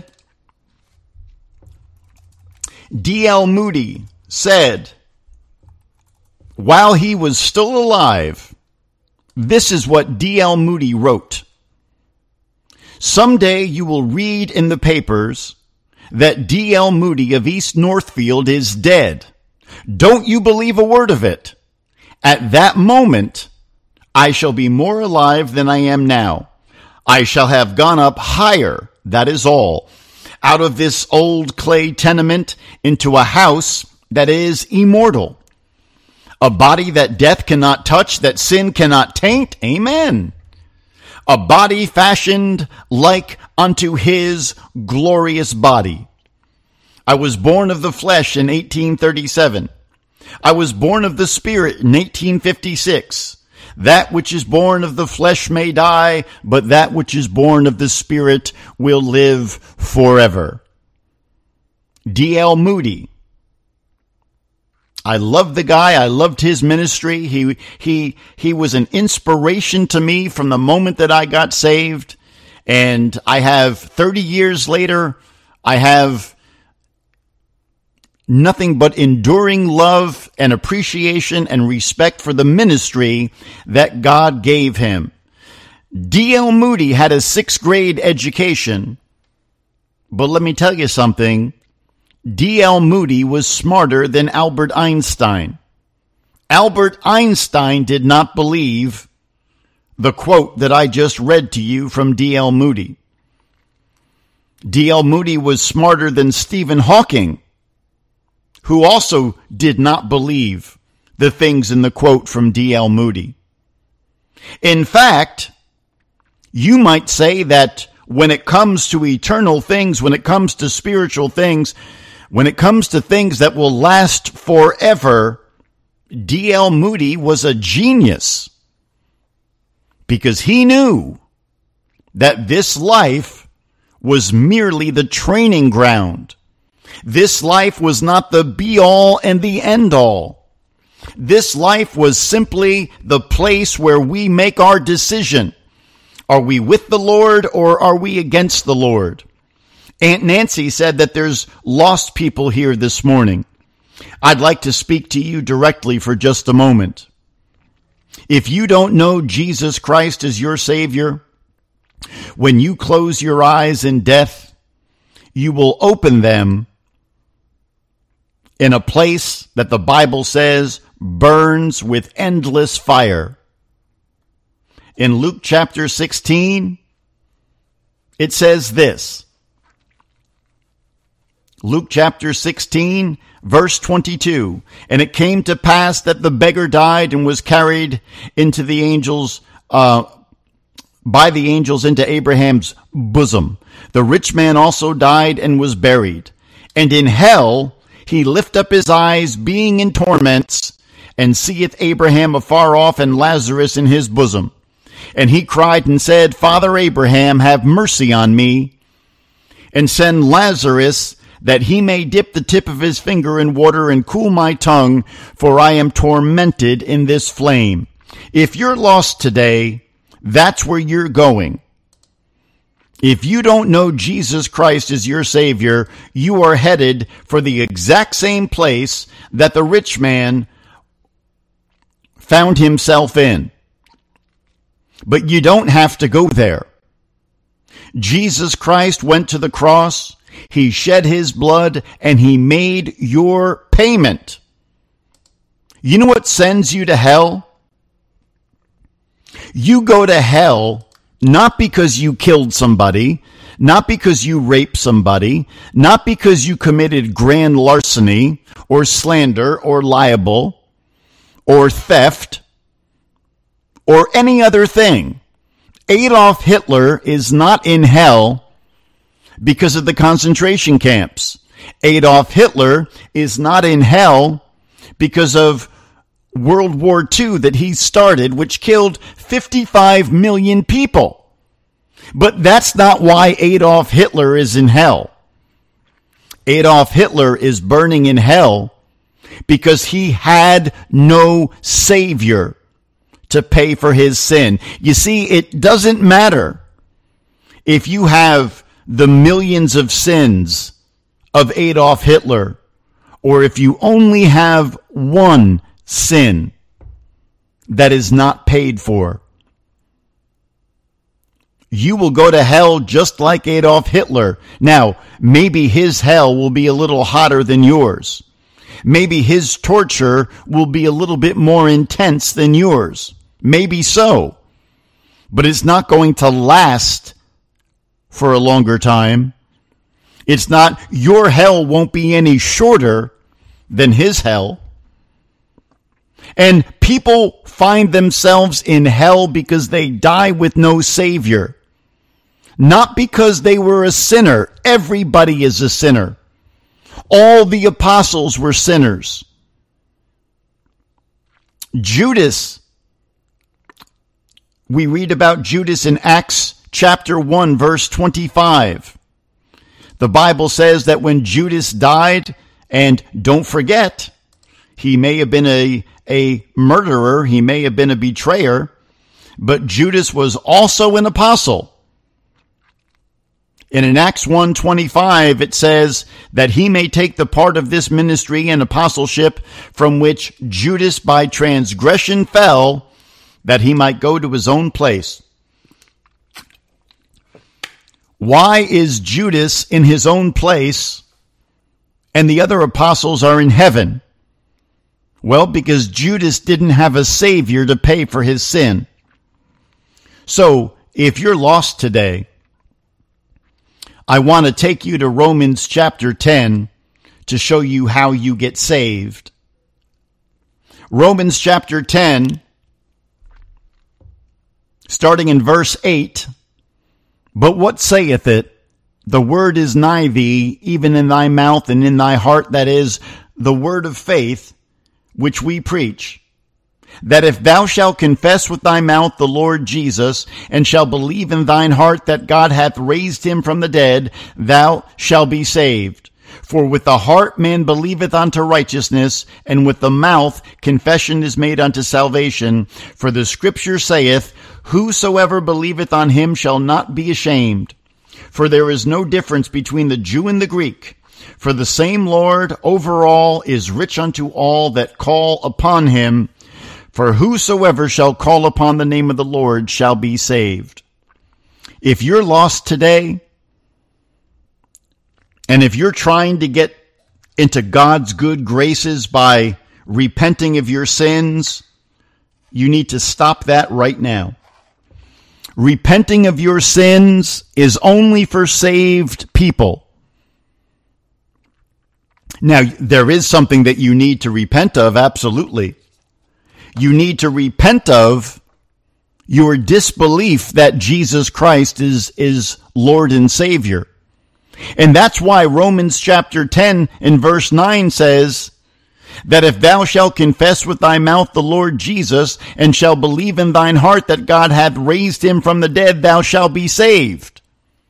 D L Moody said, while he was still alive, this is what D L Moody wrote. Someday you will read in the papers that D L Moody of East Northfield is dead. Don't you believe a word of it. At that moment, I shall be more alive than I am now. I shall have gone up higher, that is all, out of this old clay tenement into a house that is immortal. A body that death cannot touch, that sin cannot taint. Amen. A body fashioned like unto his glorious body. I was born of the flesh in eighteen thirty-seven. I was born of the Spirit in eighteen fifty-six. That which is born of the flesh may die, but that which is born of the Spirit will live forever. D L Moody. I loved the guy. I loved his ministry. He, he, he was an inspiration to me from the moment that I got saved. And I have thirty years later, I have nothing but enduring love and appreciation and respect for the ministry that God gave him. D L Moody had a sixth grade education, but let me tell you something. D L Moody was smarter than Albert Einstein. Albert Einstein did not believe the quote that I just read to you from D L Moody. D L Moody was smarter than Stephen Hawking, who also did not believe the things in the quote from D L Moody. In fact, you might say that when it comes to eternal things, when it comes to spiritual things, when it comes to things that will last forever, D L Moody was a genius because he knew that this life was merely the training ground. This life was not the be-all and the end-all. This life was simply the place where we make our decision. Are we with the Lord or are we against the Lord? Aunt Nancy said that there's lost people here this morning. I'd like to speak to you directly for just a moment. If you don't know Jesus Christ as your Savior, when you close your eyes in death, you will open them in a place that the Bible says burns with endless fire. In Luke chapter sixteen, it says this. Luke chapter sixteen, verse twenty-two. And it came to pass that the beggar died and was carried into the angels, uh, by the angels into Abraham's bosom. The rich man also died and was buried. And in hell he lift up his eyes, being in torments, and seeth Abraham afar off and Lazarus in his bosom. And he cried and said, Father Abraham, have mercy on me, and send Lazarus, that he may dip the tip of his finger in water and cool my tongue, for I am tormented in this flame. If you're lost today, that's where you're going. If you don't know Jesus Christ as your Savior, you are headed for the exact same place that the rich man found himself in. But you don't have to go there. Jesus Christ went to the cross, he shed his blood, and he made your payment. You know what sends you to hell? You go to hell not because you killed somebody, not because you raped somebody, not because you committed grand larceny or slander or libel or theft or any other thing. Adolf Hitler is not in hell because of the concentration camps. Adolf Hitler is not in hell because of World War Two that he started, which killed fifty-five million people. But that's not why Adolf Hitler is in hell. Adolf Hitler is burning in hell because he had no savior to pay for his sin. You see, it doesn't matter if you have the millions of sins of Adolf Hitler, or if you only have one sin that is not paid for. You will go to hell just like Adolf Hitler. Now, maybe his hell will be a little hotter than yours. Maybe his torture will be a little bit more intense than yours. Maybe so. But it's not going to last for a longer time. It's not, your hell won't be any shorter than his hell. And people find themselves in hell because they die with no savior. Not because they were a sinner. Everybody is a sinner. All the apostles were sinners. Judas, we read about Judas in Acts chapter one, verse twenty-five. The Bible says that when Judas died, and don't forget, he may have been a, a murderer, he may have been a betrayer, but Judas was also an apostle. And in Acts one twenty-five, it says that he may take the part of this ministry and apostleship from which Judas by transgression fell, that he might go to his own place. Why is Judas in his own place and the other apostles are in heaven? Well, because Judas didn't have a savior to pay for his sin. So, if you're lost today, I want to take you to Romans chapter ten to show you how you get saved. Romans chapter ten, starting in verse eight. But what saith it? The word is nigh thee, even in thy mouth and in thy heart, that is, the word of faith, which we preach. That if thou shalt confess with thy mouth the Lord Jesus, and shalt believe in thine heart that God hath raised him from the dead, thou shalt be saved. For with the heart man believeth unto righteousness, and with the mouth confession is made unto salvation. For the scripture saith, whosoever believeth on him shall not be ashamed. For there is no difference between the Jew and the Greek. For the same Lord over all is rich unto all that call upon him. For whosoever shall call upon the name of the Lord shall be saved. If you're lost today, and if you're trying to get into God's good graces by repenting of your sins, you need to stop that right now. repenting of your sins is only for saved people. Now, there is something that you need to repent of, absolutely. You need to repent of your disbelief that Jesus Christ is, is Lord and Savior. And that's why Romans chapter ten and verse nine says that if thou shalt confess with thy mouth the Lord Jesus, and shall believe in thine heart that God hath raised him from the dead, thou shalt be saved.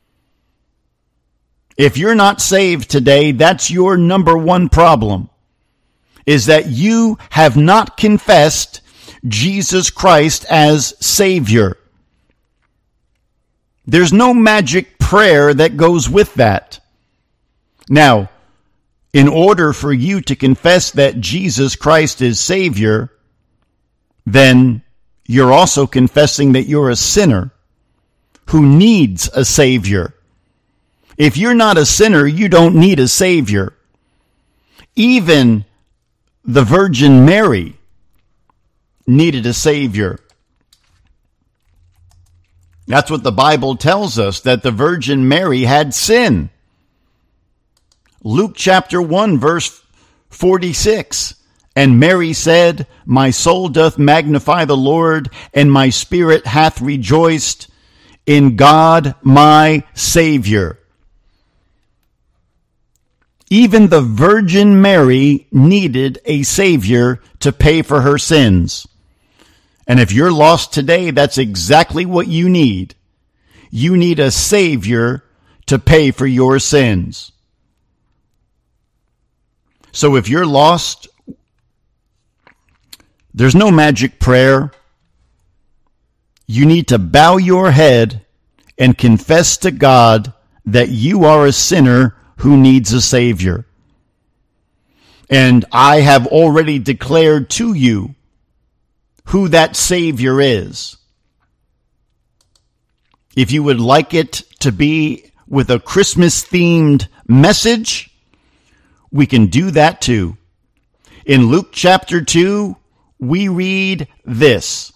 If you're not saved today, that's your number one problem, is that you have not confessed Jesus Christ as Savior. There's no magic prayer that goes with that. Now, in order for you to confess that Jesus Christ is Savior, then you're also confessing that you're a sinner who needs a Savior. If you're not a sinner, you don't need a Savior. Even the Virgin Mary needed a Savior. That's what the Bible tells us, that the Virgin Mary had sin. Luke chapter one, verse forty-six. And Mary said, my soul doth magnify the Lord, and my spirit hath rejoiced in God my Savior. Even the Virgin Mary needed a Savior to pay for her sins. And if you're lost today, that's exactly what you need. You need a Savior to pay for your sins. So if you're lost, there's no magic prayer. You need to bow your head and confess to God that you are a sinner who needs a Savior. And I have already declared to you who that Savior is. If you would like it to be with a Christmas-themed message, we can do that too. In Luke chapter two, we read this,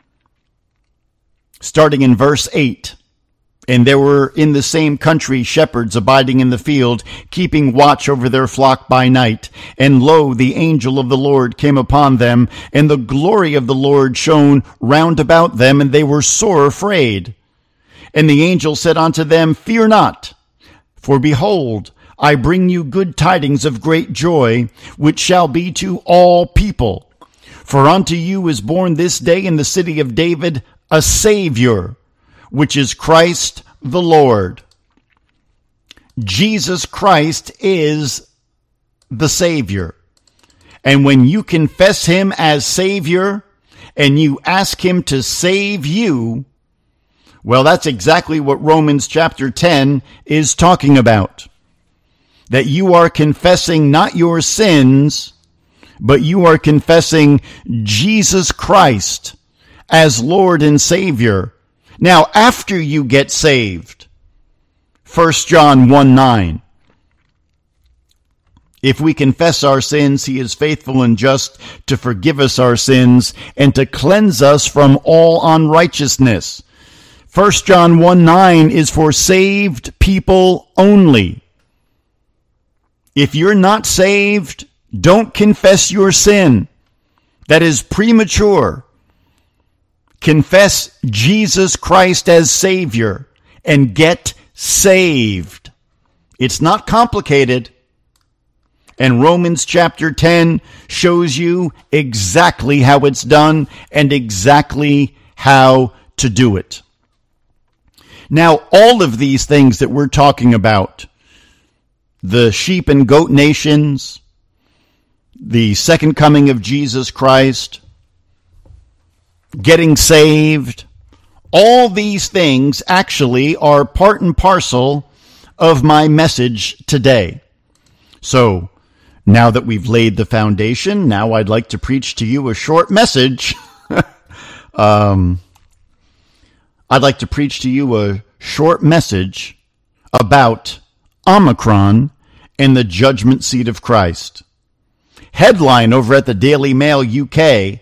starting in verse eight. And there were in the same country shepherds abiding in the field, keeping watch over their flock by night. And lo, the angel of the Lord came upon them, and the glory of the Lord shone round about them, and they were sore afraid. And the angel said unto them, fear not, for behold, I bring you good tidings of great joy, which shall be to all people. For unto you is born this day in the city of David a Savior, which is Christ the Lord. Jesus Christ is the Savior. And when you confess him as Savior and you ask him to save you, well, that's exactly what Romans chapter ten is talking about. That you are confessing not your sins, but you are confessing Jesus Christ as Lord and Savior. Now, after you get saved, First John one nine, if we confess our sins, he is faithful and just to forgive us our sins and to cleanse us from all unrighteousness. First John one nine is for saved people only. If you're not saved, don't confess your sin. That is premature. Confess Jesus Christ as Savior and get saved. It's not complicated. And Romans chapter ten shows you exactly how it's done and exactly how to do it. Now, all of these things that we're talking about, the sheep and goat nations, the second coming of Jesus Christ, getting saved, all these things actually are part and parcel of my message today. So, now that we've laid the foundation, now I'd like to preach to you a short message. um, I'd like to preach to you a short message about Omicron and the judgment seat of Christ. Headline over at the Daily Mail U K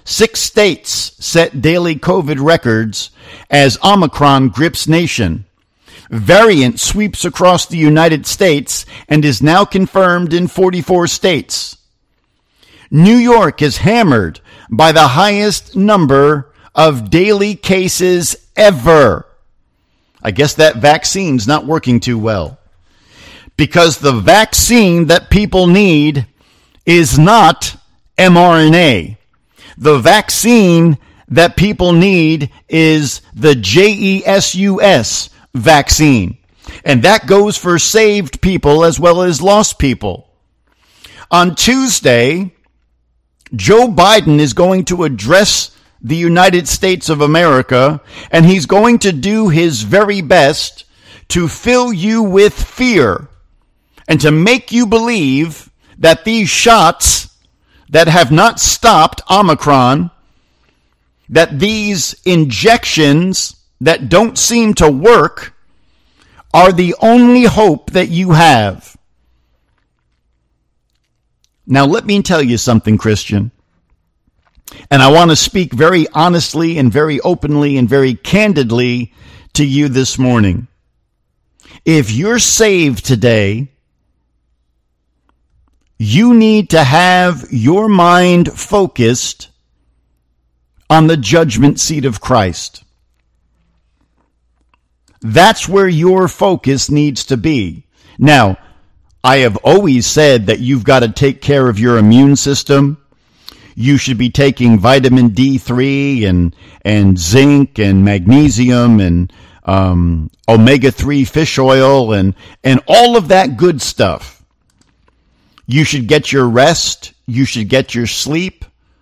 Six states set daily COVID records as Omicron grips nation. Variant sweeps across the United States and is now confirmed in forty-four states. New York is hammered by the highest number of daily cases ever. I guess that vaccine's not working too well. Because the vaccine that people need is not mRNA. The vaccine that people need is the Jesus vaccine. And that goes for saved people as well as lost people. On Tuesday, Joe Biden is going to address the United States of America, and he's going to do his very best to fill you with fear and to make you believe that these shots that have not stopped Omicron, that these injections that don't seem to work are the only hope that you have. Now, let me tell you something, Christian. And I want to speak very honestly and very openly and very candidly to you this morning. If you're saved today, you need to have your mind focused on the judgment seat of Christ. That's where your focus needs to be. Now, I have always said that you've got to take care of your immune system. You should be taking vitamin D three and and zinc and magnesium and um, omega three fish oil and, and all of that good stuff. You should get your rest. You should get your sleep.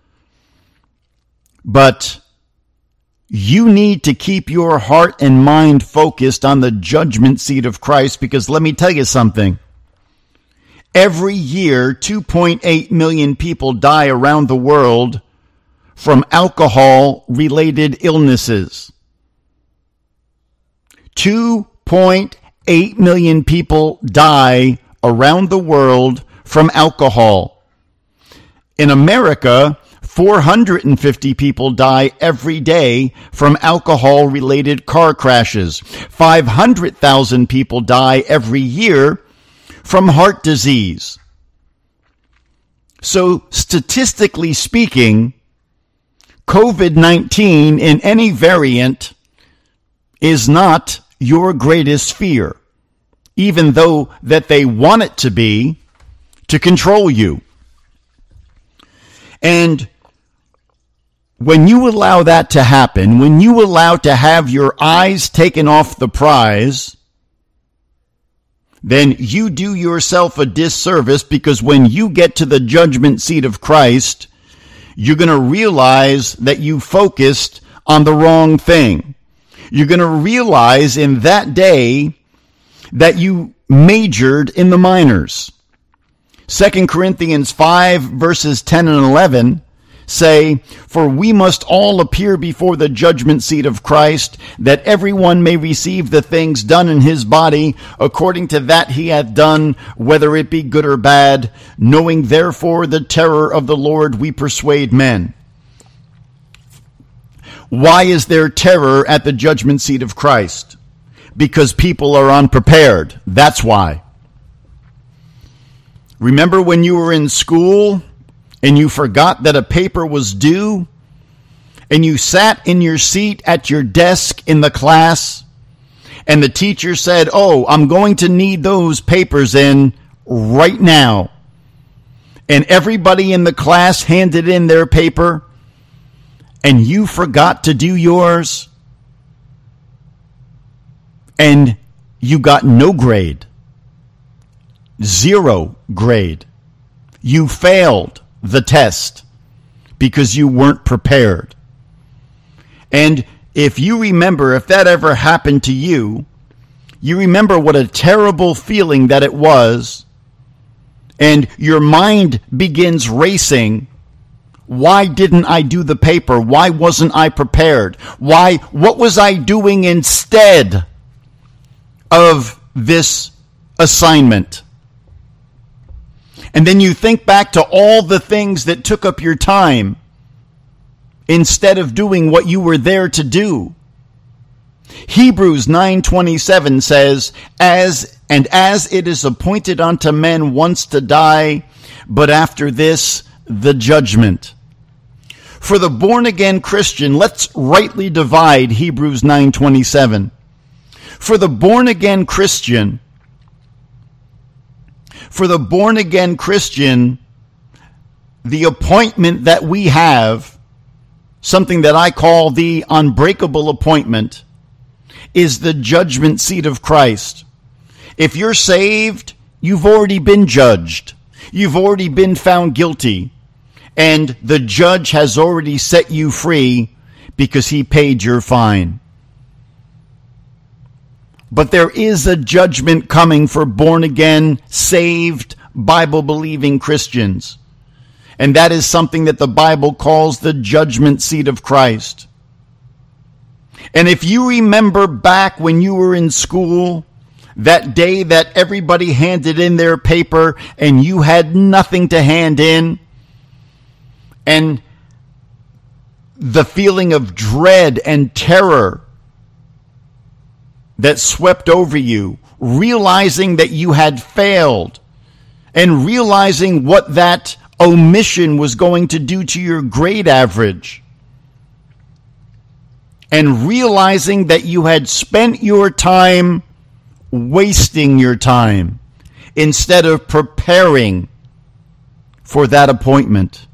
But you need to keep your heart and mind focused on the judgment seat of Christ, because let me tell you something. Every year, two point eight million people die around the world from alcohol-related illnesses. two point eight million people die around the world from alcohol. In America, four hundred fifty people die every day from alcohol-related car crashes. five hundred thousand people die every year from heart disease. So, statistically speaking, COVID nineteen in any variant is not your greatest fear, even though that they want it to be to control you. And when you allow that to happen, when you allow to have your eyes taken off the prize, then you do yourself a disservice, because when you get to the judgment seat of Christ, you're going to realize that you focused on the wrong thing. You're going to realize in that day that you majored in the minors. Second Corinthians five verses ten and eleven say, "For we must all appear before the judgment seat of Christ, that everyone may receive the things done in his body according to that he hath done, whether it be good or bad. Knowing therefore the terror of the Lord, we persuade men." Why is there terror at the judgment seat of Christ? Because people are unprepared. That's why. Remember when you were in school and you forgot that a paper was due, and you sat in your seat at your desk in the class, and the teacher said, "Oh, I'm going to need those papers in right now." And everybody in the class handed in their paper, and you forgot to do yours, and you got no grade. Zero grade. You failed the test because you weren't prepared. And if you remember, if that ever happened to you, you remember what a terrible feeling that it was, and your mind begins racing. Why didn't I do the paper? Why wasn't I prepared? Why, what was I doing instead of this assignment? And then you think back to all the things that took up your time. instead of doing what you were there to do. Hebrews nine twenty-seven says, "As and as it is appointed unto men once to die, but after this the judgment." For the born-again Christian, let's rightly divide Hebrews nine twenty-seven. For the born-again Christian, for the born-again Christian, the appointment that we have, something that I call the unbreakable appointment, is the judgment seat of Christ. If you're saved, you've already been judged. You've already been found guilty. And the judge has already set you free because he paid your fine. But there is a judgment coming for born-again, saved, Bible-believing Christians. And that is something that the Bible calls the judgment seat of Christ. And if you remember back when you were in school, that day that everybody handed in their paper and you had nothing to hand in, and the feeling of dread and terror that swept over you, realizing that you had failed, and realizing what that omission was going to do to your grade average, and realizing that you had spent your time wasting your time instead of preparing for that appointment.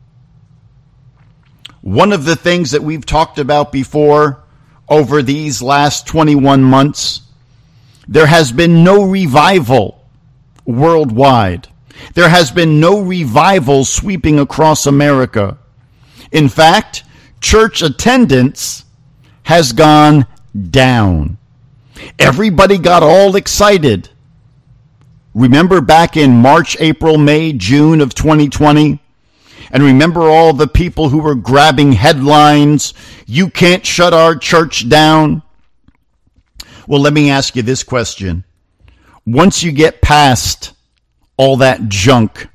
One of the things that we've talked about before over these last twenty-one months, there has been no revival worldwide. There has been no revival sweeping across America. In fact, church attendance has gone down. Everybody got all excited. Remember back in March, April, May, June of twenty twenty? And remember all the people who were grabbing headlines, "You can't shut our church down"? Well, let me ask you this question. Once you get past all that junk,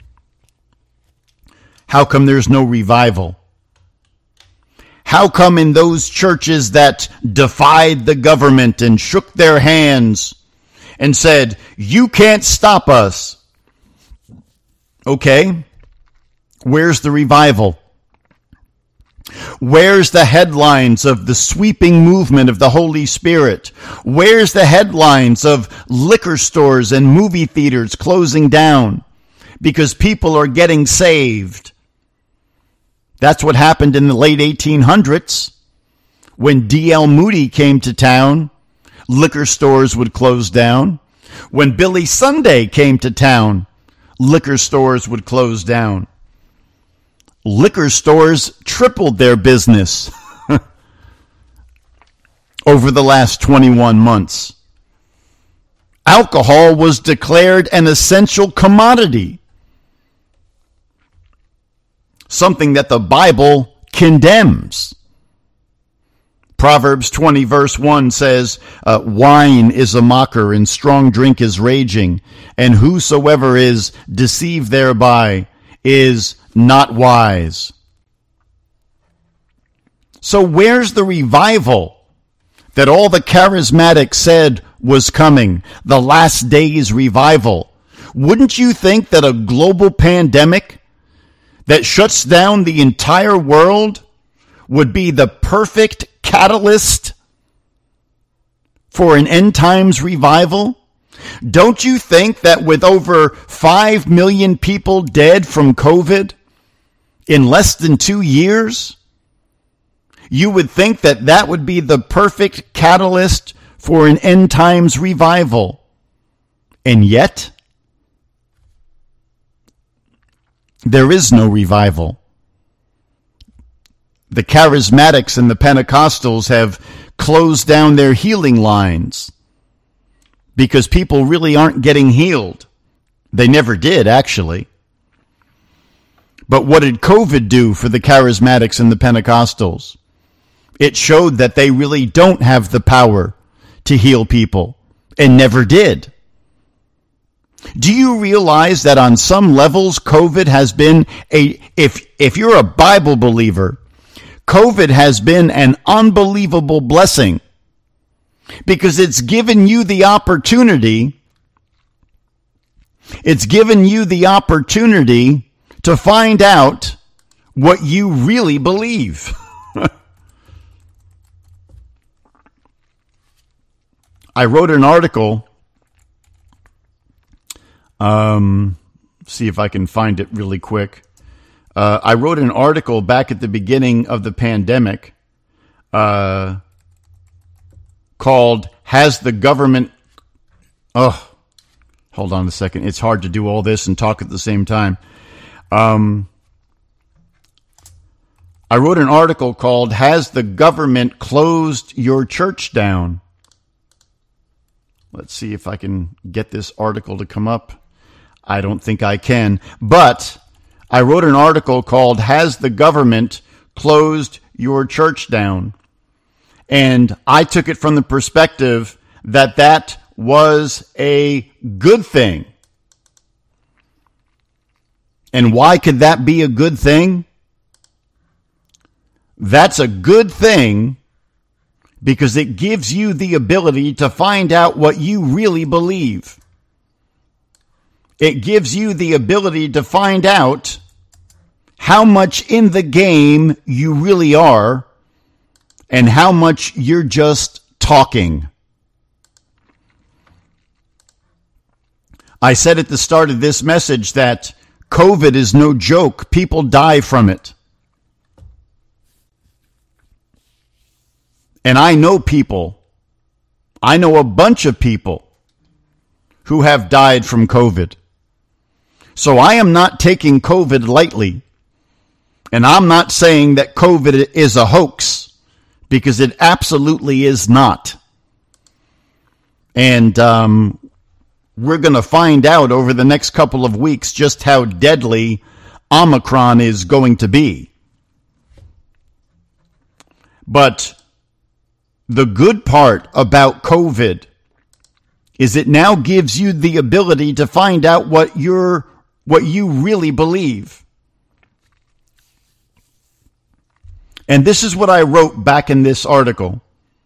how come there's no revival? How come in those churches that defied the government and shook their hands and said, "You can't stop us"? Okay, where's the revival? Where's the headlines of the sweeping movement of the Holy Spirit? Where's the headlines of liquor stores and movie theaters closing down because people are getting saved? That's what happened in the late eighteen hundreds. When D L Moody came to town, liquor stores would close down. When Billy Sunday came to town, liquor stores would close down. Liquor stores tripled their business over the last twenty-one months. Alcohol was declared an essential commodity, something that the Bible condemns. Proverbs twenty verse one says, uh, "Wine is a mocker, and strong drink is raging, and whosoever is deceived thereby is not wise." So where's the revival that all the charismatics said was coming? The last days revival. Wouldn't you think that a global pandemic that shuts down the entire world would be the perfect catalyst for an end times revival? Don't you think that with over five million people dead from COVID in less than two years, you would think that that would be the perfect catalyst for an end times revival? And yet, there is no revival. The charismatics and the Pentecostals have closed down their healing lines because people really aren't getting healed. They never did, actually. But what did COVID do for the charismatics and the Pentecostals? It showed that they really don't have the power to heal people, and never did. Do you realize that on some levels COVID has been a, if if you're a Bible believer, COVID has been an unbelievable blessing because it's given you the opportunity, it's given you the opportunity to find out what you really believe. I wrote an article, um, see if I can find it really quick. Uh, I wrote an article back at the beginning of the pandemic uh, called, Has the Government... Oh, hold on a second. It's hard to do all this and talk at the same time. Um, I wrote an article called, Has the Government Closed Your Church Down? Let's see if I can get this article to come up. I don't think I can. But I wrote an article called, Has the Government Closed Your Church Down? And I took it from the perspective that that was a good thing. And why could that be a good thing? That's a good thing because it gives you the ability to find out what you really believe. It gives you the ability to find out how much in the game you really are and how much you're just talking. I said at the start of this message that COVID is no joke. People die from it. And I know people, I know a bunch of people who have died from COVID. So I am not taking COVID lightly. And I'm not saying that COVID is a hoax, because it absolutely is not. And um, we're going to find out over the next couple of weeks just how deadly Omicron is going to be. But the good part about COVID is it now gives you the ability to find out what you're, what you really believe. And this is what I wrote back in this article.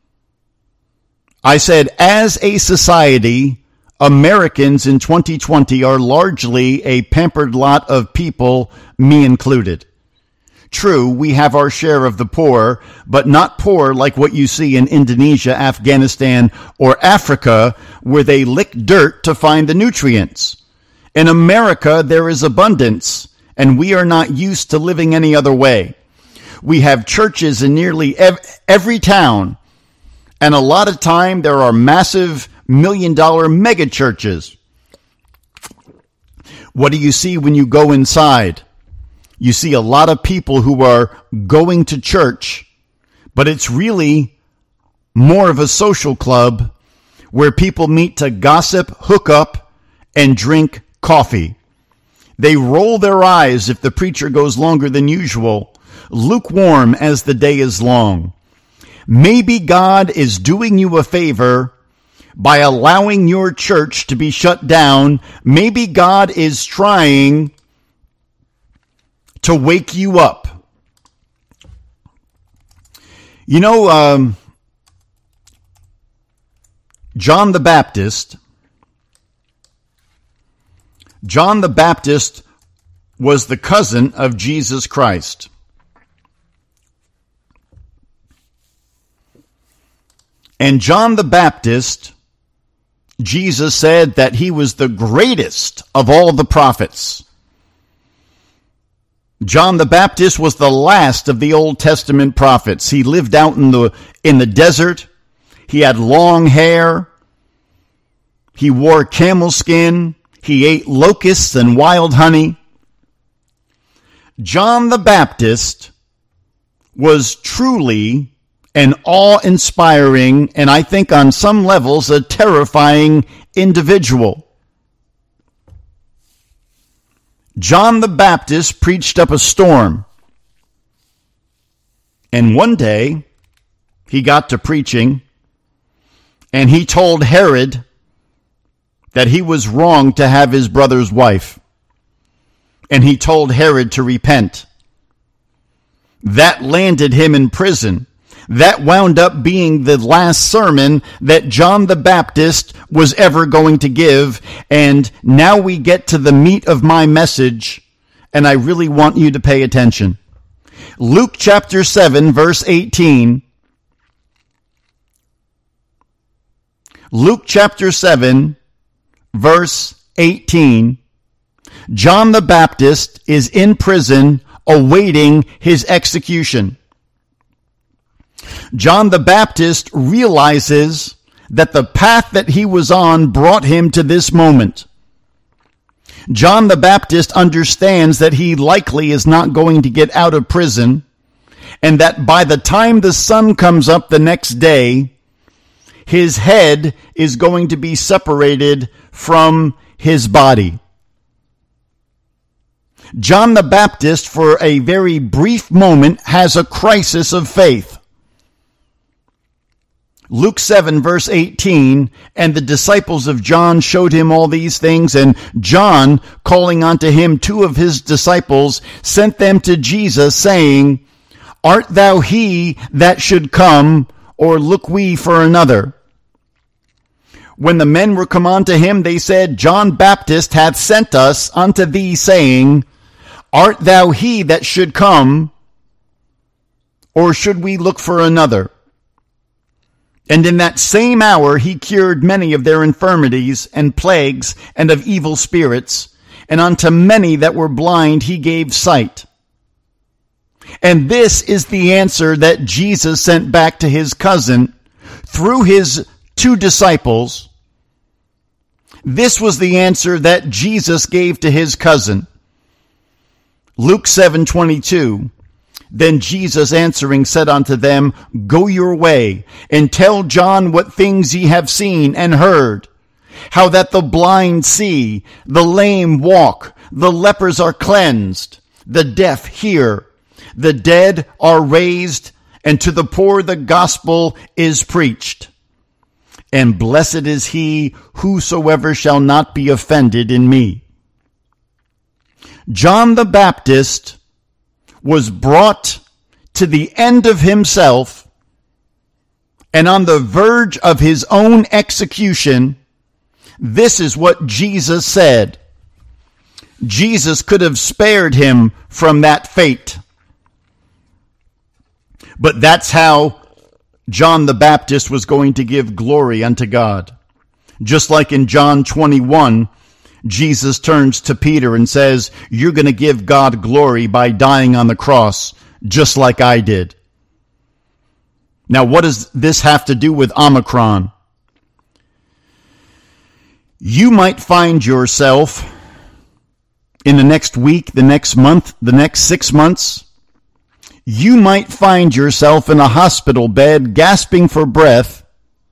I said, as a society, Americans in twenty twenty are largely a pampered lot of people, me included. True, we have our share of the poor, but not poor like what you see in Indonesia, Afghanistan, or Africa, where they lick dirt to find the nutrients. In America, there is abundance, and we are not used to living any other way. We have churches in nearly every town, and a lot of time there are massive million-dollar mega churches. What do you see when you go inside? You see a lot of people who are going to church, but it's really more of a social club where people meet to gossip, hook up, and drink coffee. They roll their eyes if the preacher goes longer than usual, lukewarm as the day is long. Maybe God is doing you a favor by allowing your church to be shut down. Maybe God is trying to wake you up. You know, um, John the Baptist, John the Baptist was the cousin of Jesus Christ. And John the Baptist, Jesus said that he was the greatest of all the prophets. John the Baptist was the last of the Old Testament prophets. He lived out in the in the desert. He had long hair. He wore camel skin. He ate locusts and wild honey. John the Baptist was truly an awe-inspiring, and I think on some levels a terrifying individual. John the Baptist preached up a storm. And one day, he got to preaching, and he told Herod that he was wrong to have his brother's wife. And he told Herod to repent. That landed him in prison. That wound up being the last sermon that John the Baptist was ever going to give. And now we get to the meat of my message, and I really want you to pay attention. Luke chapter seven, verse eighteen. Luke chapter seven, verse eighteen. John the Baptist is in prison awaiting his execution. John the Baptist realizes that the path that he was on brought him to this moment. John the Baptist understands that he likely is not going to get out of prison, and that by the time the sun comes up the next day, his head is going to be separated from his body. John the Baptist, for a very brief moment, has a crisis of faith. Luke seven, verse eighteen, and the disciples of John showed him all these things, and John, calling unto him two of his disciples, sent them to Jesus, saying, Art thou he that should come, or look we for another? When the men were come unto him, they said, John Baptist hath sent us unto thee, saying, Art thou he that should come, or should we look for another? And in that same hour he cured many of their infirmities and plagues and of evil spirits, and unto many that were blind he gave sight. And this is the answer that Jesus sent back to his cousin through his two disciples. This was the answer that Jesus gave to his cousin. Luke seven twenty-two. Then Jesus answering said unto them, Go your way, and tell John what things ye have seen and heard, how that the blind see, the lame walk, the lepers are cleansed, the deaf hear, the dead are raised, and to the poor the gospel is preached. And blessed is he whosoever shall not be offended in me. John the Baptist was brought to the end of himself and on the verge of his own execution. This is what Jesus said. Jesus could have spared him from that fate. But that's how John the Baptist was going to give glory unto God. Just like in John twenty-one, Jesus turns to Peter and says, You're going to give God glory by dying on the cross, just like I did. Now, what does this have to do with Omicron? You might find yourself in the next week, the next month, the next six months, you might find yourself in a hospital bed gasping for breath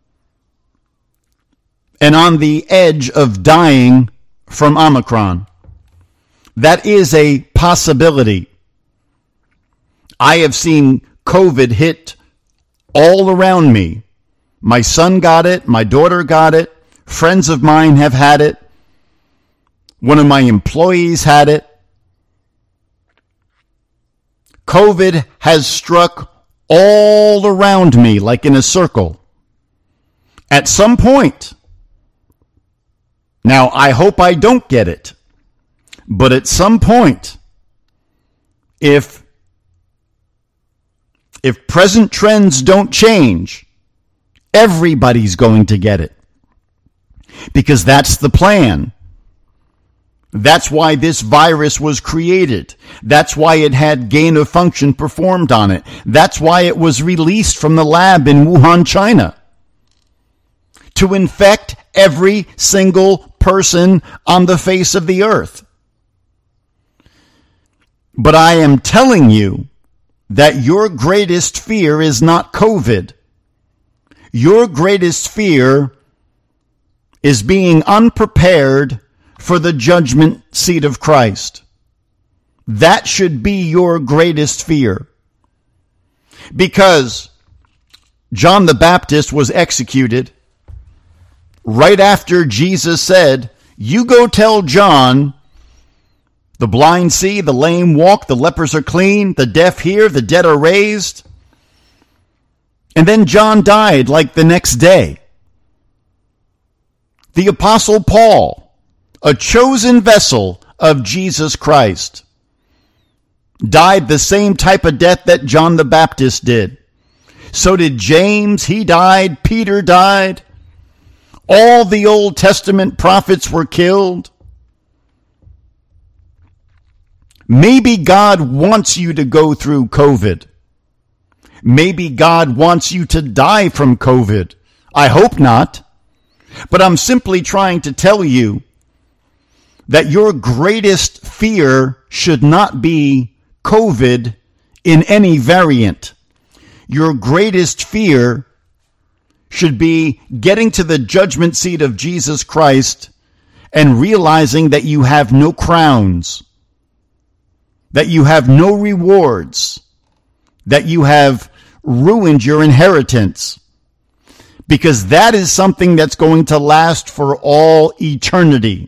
and on the edge of dying from Omicron. That is a possibility. I have seen COVID hit all around me. My son got it. My daughter got it. Friends of mine have had it. One of my employees had it. COVID has struck all around me like in a circle. At some point, now I hope I don't get it, but at some point, if if present trends don't change, everybody's going to get it. Because that's the plan. That's why this virus was created. That's why it had gain of function performed on it. That's why it was released from the lab in Wuhan, China. To infect every single person on the face of the earth. But I am telling you that your greatest fear is not COVID. Your greatest fear is being unprepared for the judgment seat of Christ. That should be your greatest fear. Because John the Baptist was executed right after Jesus said, You go tell John The blind see, the lame walk, the lepers are clean, the deaf hear, the dead are raised. And then John died like the next day. The Apostle Paul, a chosen vessel of Jesus Christ, died the same type of death that John the Baptist did. So did James. He died. Peter died. All the Old Testament prophets were killed. Maybe God wants you to go through COVID. Maybe God wants you to die from COVID. I hope not. But I'm simply trying to tell you that your greatest fear should not be COVID in any variant. Your greatest fear should be getting to the judgment seat of Jesus Christ and realizing that you have no crowns, that you have no rewards, that you have ruined your inheritance, because that is something that's going to last for all eternity.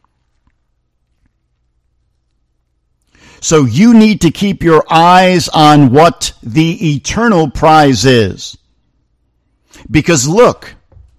So you need to keep your eyes on what the eternal prize is. Because look,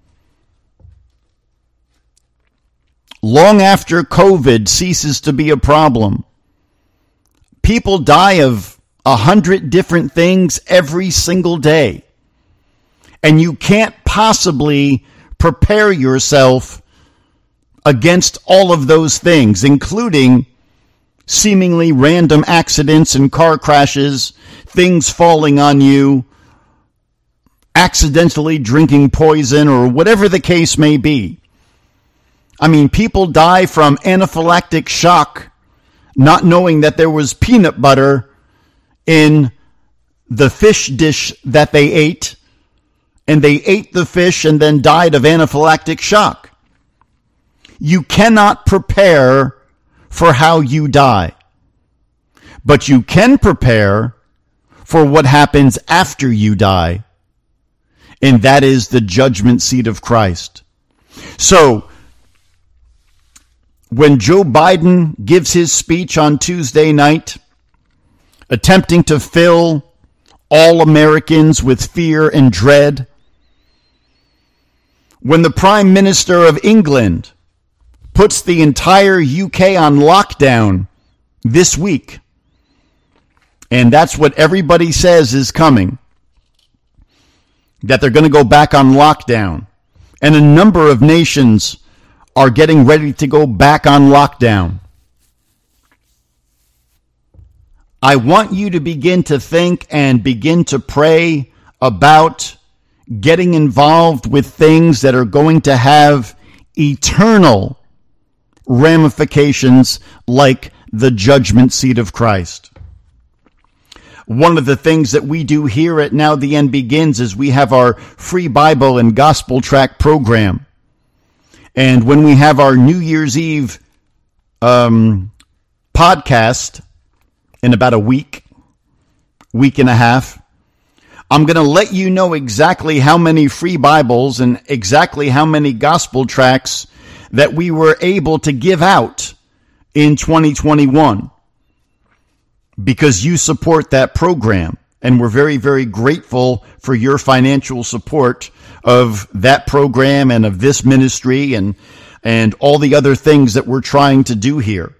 long after COVID ceases to be a problem, people die of a hundred different things every single day. And you can't possibly prepare yourself against all of those things, including seemingly random accidents and car crashes, things falling on you, accidentally drinking poison, or whatever the case may be. I mean, people die from anaphylactic shock, not knowing that there was peanut butter in the fish dish that they ate, and they ate the fish and then died of anaphylactic shock. You cannot prepare for how you die, but you can prepare for what happens after you die, and that is the judgment seat of Christ. So, when Joe Biden gives his speech on Tuesday night, attempting to fill all Americans with fear and dread, when the Prime Minister of England puts the entire U K on lockdown this week, and that's what everybody says is coming, that they're going to go back on lockdown, and a number of nations are getting ready to go back on lockdown. I want you to begin to think and begin to pray about getting involved with things that are going to have eternal ramifications, like the judgment seat of Christ. One of the things that we do here at Now the End Begins is we have our free Bible and gospel track program. And when we have our New Year's Eve um, podcast in about a week, week and a half, I'm going to let you know exactly how many free Bibles and exactly how many gospel tracts that we were able to give out in twenty twenty-one, because you support that program, and we're very, very grateful for your financial support of that program and of this ministry and and all the other things that we're trying to do here.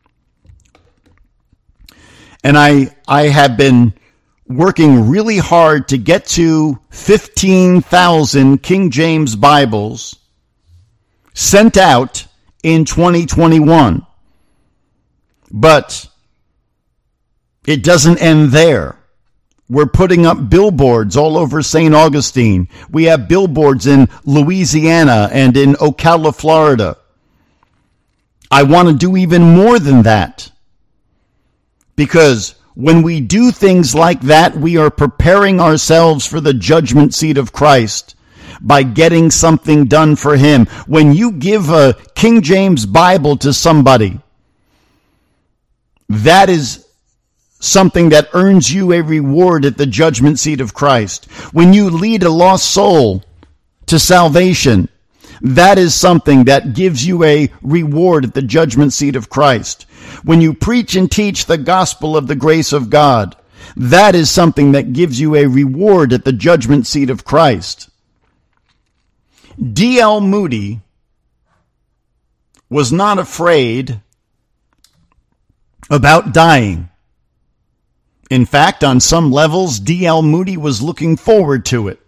And I I have been working really hard to get to fifteen thousand King James Bibles sent out in twenty twenty-one. But it doesn't end there. We're putting up billboards all over Saint Augustine. We have billboards in Louisiana and in Ocala, Florida. I want to do even more than that, because when we do things like that, we are preparing ourselves for the judgment seat of Christ by getting something done for him. When you give a King James Bible to somebody, that is something that earns you a reward at the judgment seat of Christ. When you lead a lost soul to salvation, that is something that gives you a reward at the judgment seat of Christ. When you preach and teach the gospel of the grace of God, that is something that gives you a reward at the judgment seat of Christ. D L Moody was not afraid about dying. In fact, on some levels, D L Moody was looking forward to it.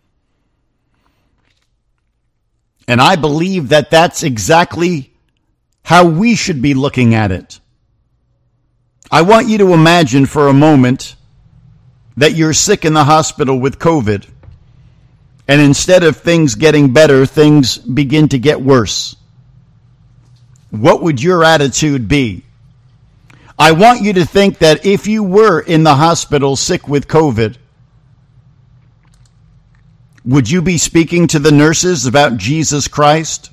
And I believe that that's exactly how we should be looking at it. I want you to imagine for a moment that you're sick in the hospital with COVID, and instead of things getting better, things begin to get worse. What would your attitude be? I want you to think that if you were in the hospital sick with COVID, would you be speaking to the nurses about Jesus Christ?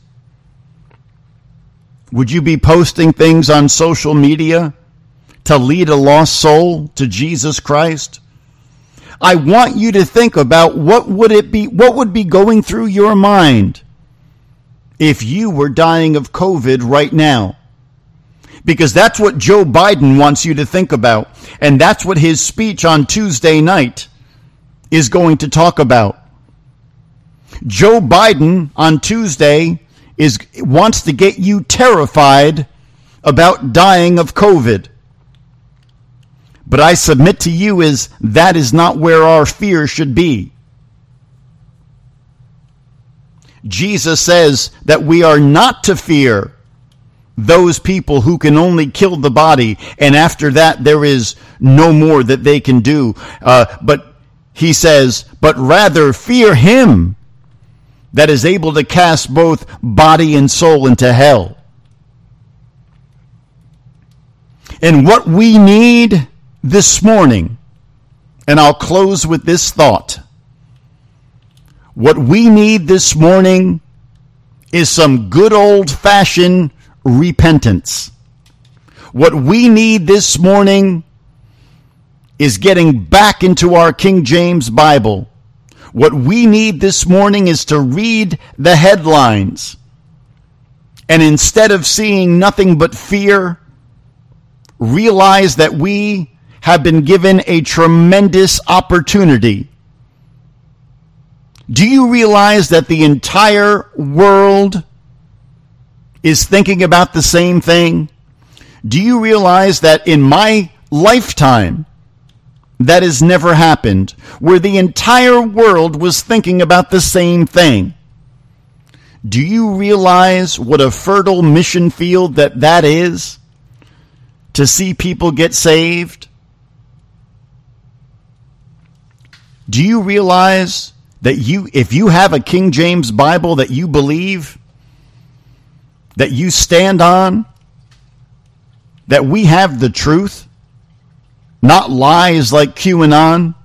Would you be posting things on social media to lead a lost soul to Jesus Christ? I want you to think about what would it be, what would be going through your mind if you were dying of COVID right now. Because that's what Joe Biden wants you to think about. And that's what his speech on Tuesday night is going to talk about. Joe Biden on Tuesday is wants to get you terrified about dying of COVID. But I submit to you is that is not where our fear should be. Jesus says that we are not to fear those people who can only kill the body, and after that there is no more that they can do. Uh, but he says, but rather fear him that is able to cast both body and soul into hell. And what we need this morning, and I'll close with this thought. What we need this morning is some good old-fashioned repentance. What we need this morning is getting back into our King James Bible. What we need this morning is to read the headlines, and instead of seeing nothing but fear, realize that we have been given a tremendous opportunity. Do you realize that the entire world is thinking about the same thing? Do you realize that in my lifetime, that has never happened, where the entire world was thinking about the same thing? Do you realize what a fertile mission field that that is? To see people get saved? Do you realize that you, if you have a King James Bible that you believe, that you stand on, that we have the truth, not lies like QAnon,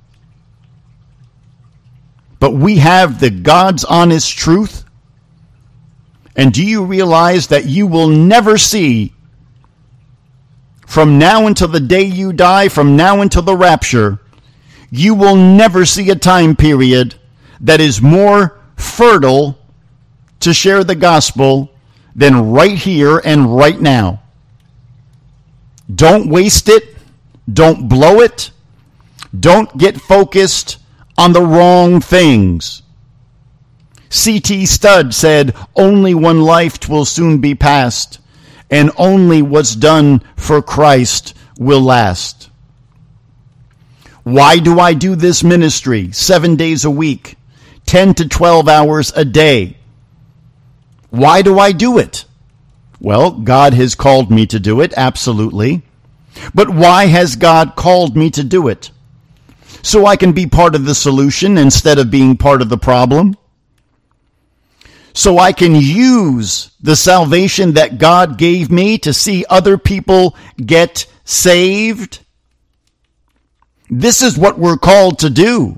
but we have the God's honest truth? And do you realize that you will never see, from now until the day you die, from now until the rapture, you will never see a time period that is more fertile to share the gospel than right here and right now. Don't waste it. Don't blow it. Don't get focused on the wrong things. C T Studd said, only one life will soon be passed, and only what's done for Christ will last. Why do I do this ministry seven days a week, ten to twelve hours a day? Why do I do it? Well, God has called me to do it, absolutely. But why has God called me to do it? So I can be part of the solution instead of being part of the problem. So I can use the salvation that God gave me to see other people get saved. This is what we're called to do.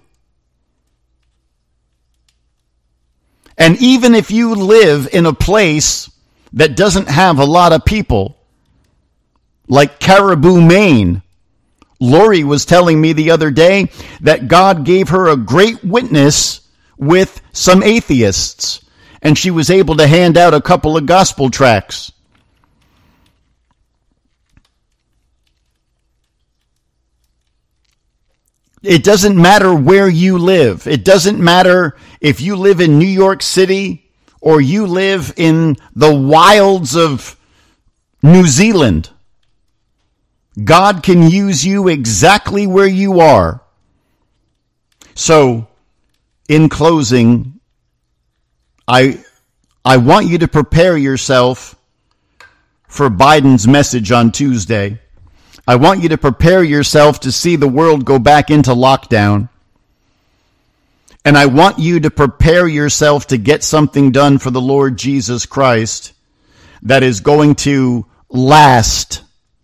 And even if you live in a place that doesn't have a lot of people, like Caribou, Maine, Lori was telling me the other day that God gave her a great witness with some atheists. and she was able to hand out a couple of gospel tracts. It doesn't matter where you live. It doesn't matter if you live in New York City or you live in the wilds of New Zealand. God can use you exactly where you are. So, in closing, I I want you to prepare yourself for Biden's message on Tuesday. I want you to prepare yourself to see the world go back into lockdown. And I want you to prepare yourself to get something done for the Lord Jesus Christ that is going to last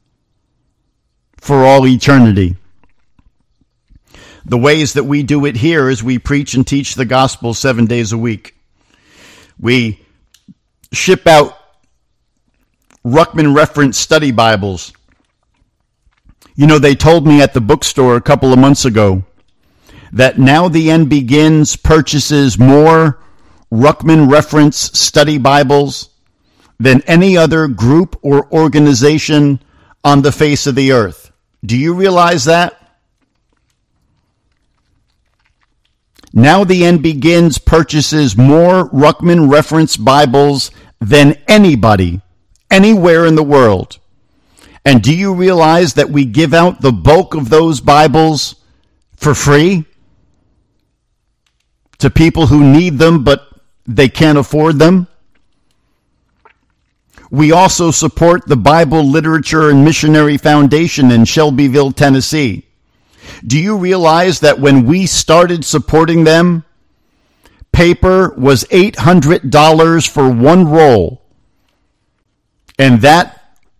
for all eternity. The ways that we do it here is we preach and teach the gospel seven days a week. We ship out Ruckman Reference Study Bibles. You know, they told me at the bookstore a couple of months ago that Now the End Begins purchases more Ruckman Reference Study Bibles than any other group or organization on the face of the earth. Do you realize that? Now the End Begins purchases more Ruckman Reference Bibles than anybody, anywhere in the world. And do you realize that we give out the bulk of those Bibles for free to people who need them, but they can't afford them? We also support the Bible Literature and Missionary Foundation in Shelbyville, Tennessee. Do you realize that when we started supporting them, paper was eight hundred dollars for one roll, and that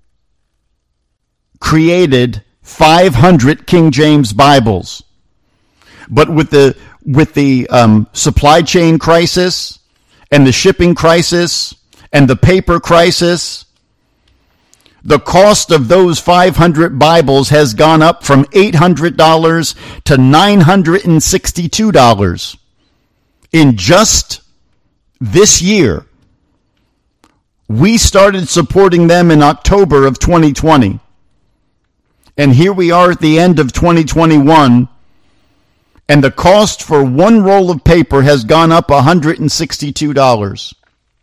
created five hundred King James Bibles. But with the with the um, supply chain crisis and the shipping crisis and the paper crisis, the cost of those five hundred Bibles has gone up from eight hundred dollars to nine hundred sixty-two dollars in just this year. We started supporting them in October of twenty twenty. And here we are at the end of twenty twenty-one, and the cost for one roll of paper has gone up one hundred sixty-two dollars.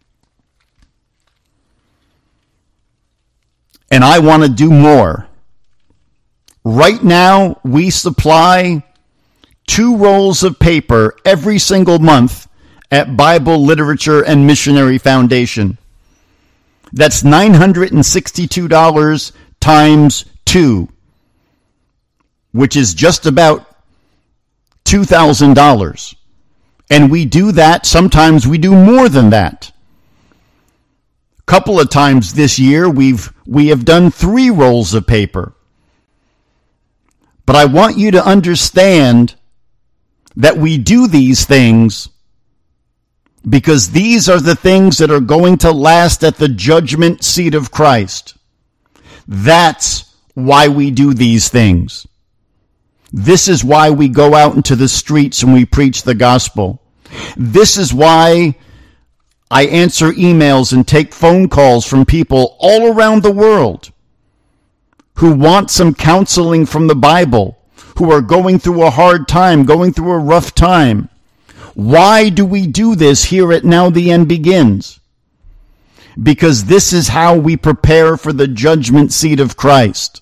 And I want to do more. Right now, we supply two rolls of paper every single month at Bible Literature and Missionary Foundation. That's nine hundred sixty-two dollars times two, which is just about two thousand dollars. And we do that. Sometimes we do more than that. A couple of times this year, we've we have done three rolls of paper. But I want you to understand that we do these things because these are the things that are going to last at the judgment seat of Christ. That's why we do these things. This is why we go out into the streets and we preach the gospel. This is why I answer emails and take phone calls from people all around the world who want some counseling from the Bible, who are going through a hard time, going through a rough time. Why do we do this here at Now the End Begins? Because this is how we prepare for the judgment seat of Christ.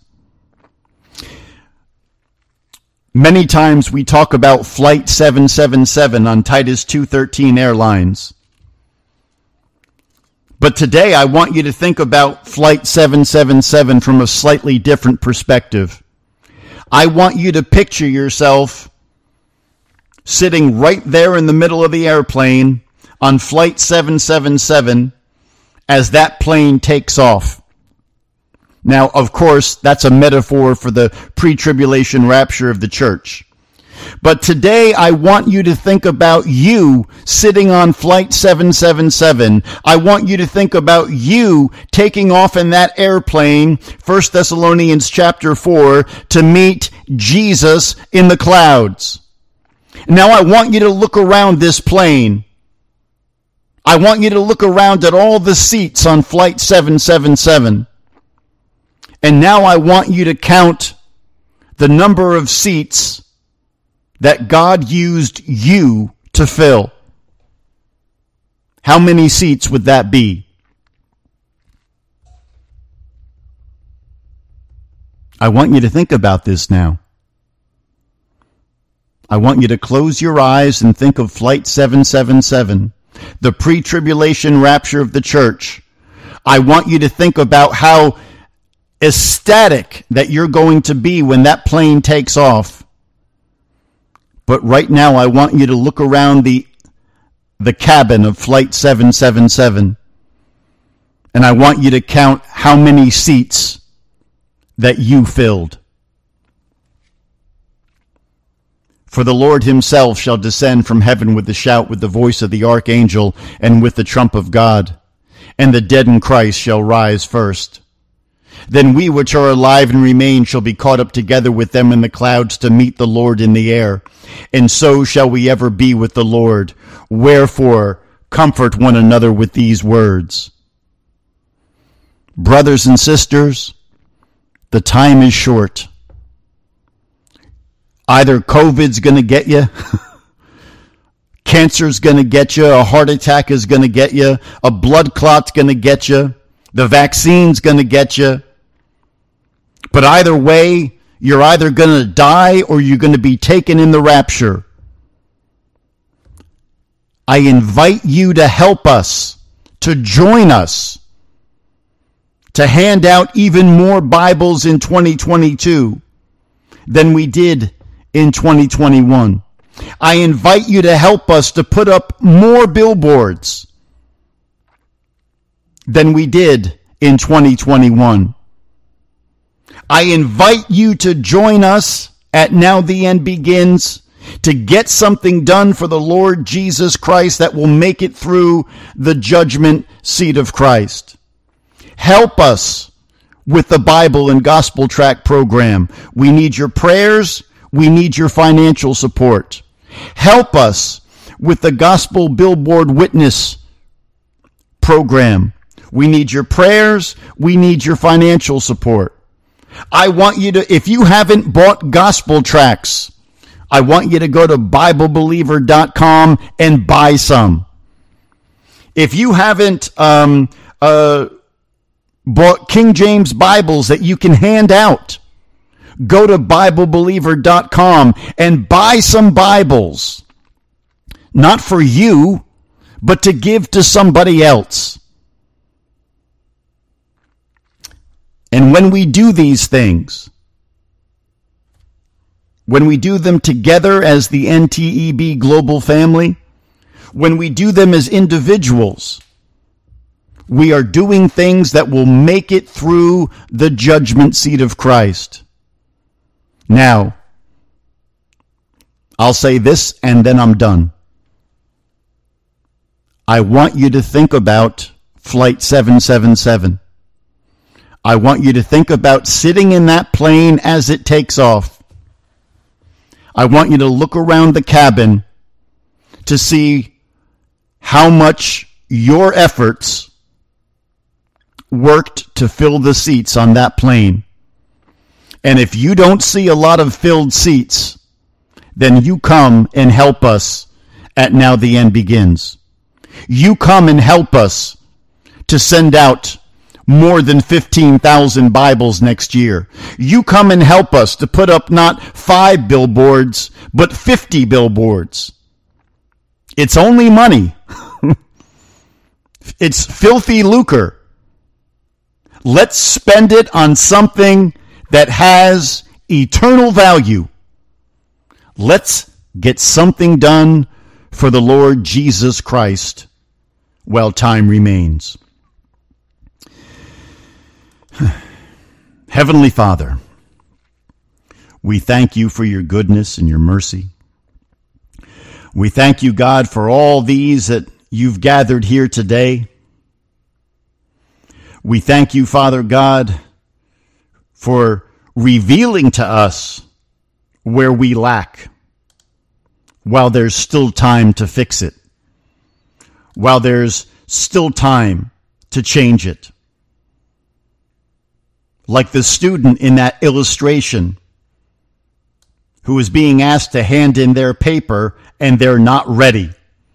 Many times we talk about Flight seven seven seven on Titus two thirteen Airlines. But today I want you to think about Flight seven seven seven from a slightly different perspective. I want you to picture yourself sitting right there in the middle of the airplane on Flight seven seven seven as that plane takes off. Now, of course, that's a metaphor for the pre-tribulation rapture of the church. But today, I want you to think about you sitting on Flight seven seven seven. I want you to think about you taking off in that airplane, First Thessalonians chapter four, to meet Jesus in the clouds. Now, I want you to look around this plane. I want you to look around at all the seats on Flight seven seven seven. And now I want you to count the number of seats that God used you to fill. How many seats would that be? I want you to think about this now. I want you to close your eyes and think of Flight seven seven seven, the pre-tribulation rapture of the church. I want you to think about how ecstatic that you're going to be when that plane takes off. But right now I want you to look around the the cabin of Flight seven seven seven, and I want you to count how many seats that you filled. For the Lord himself shall descend from heaven with a shout, with the voice of the archangel, and with the trump of God, and the dead in Christ shall rise first. Then we which are alive and remain shall be caught up together with them in the clouds to meet the Lord in the air. And so shall we ever be with the Lord. Wherefore, comfort one another with these words. Brothers and sisters, the time is short. Either COVID's going to get you, cancer's going to get you, a heart attack is going to get you, a blood clot's going to get you, the vaccine's going to get you. But either way, you're either going to die or you're going to be taken in the rapture. I invite you to help us, to join us, to hand out even more Bibles in twenty twenty-two than we did in twenty twenty-one. I invite you to help us to put up more billboards than we did in twenty twenty-one. I invite you to join us at Now the End Begins to get something done for the Lord Jesus Christ that will make it through the judgment seat of Christ. Help us with the Bible and Gospel Tract program. We need your prayers. We need your financial support. Help us with the Gospel Billboard Witness program. We need your prayers. We need your financial support. I want you to, if you haven't bought gospel tracts, I want you to go to Bible Believer dot com and buy some. If you haven't um, uh, bought King James Bibles that you can hand out, go to Bible Believer dot com and buy some Bibles. Not for you, but to give to somebody else. And when we do these things, when we do them together as the N T E B global family, when we do them as individuals, we are doing things that will make it through the judgment seat of Christ. Now, I'll say this and then I'm done. I want you to think about Flight seven seven seven. I want you to think about sitting in that plane as it takes off. I want you to look around the cabin to see how much your efforts worked to fill the seats on that plane. And if you don't see a lot of filled seats, then you come and help us at Now the End Begins. You come and help us to send out more than fifteen thousand Bibles next year. You come and help us to put up not five billboards, but fifty billboards. It's only money. It's filthy lucre. Let's spend it on something that has eternal value. Let's get something done for the Lord Jesus Christ while time remains. Heavenly Father, we thank you for your goodness and your mercy. We thank you, God, for all these that you've gathered here today. We thank you, Father God, for revealing to us where we lack while there's still time to fix it. while there's still time to change it. Like the student in that illustration who is being asked to hand in their paper and they're not ready.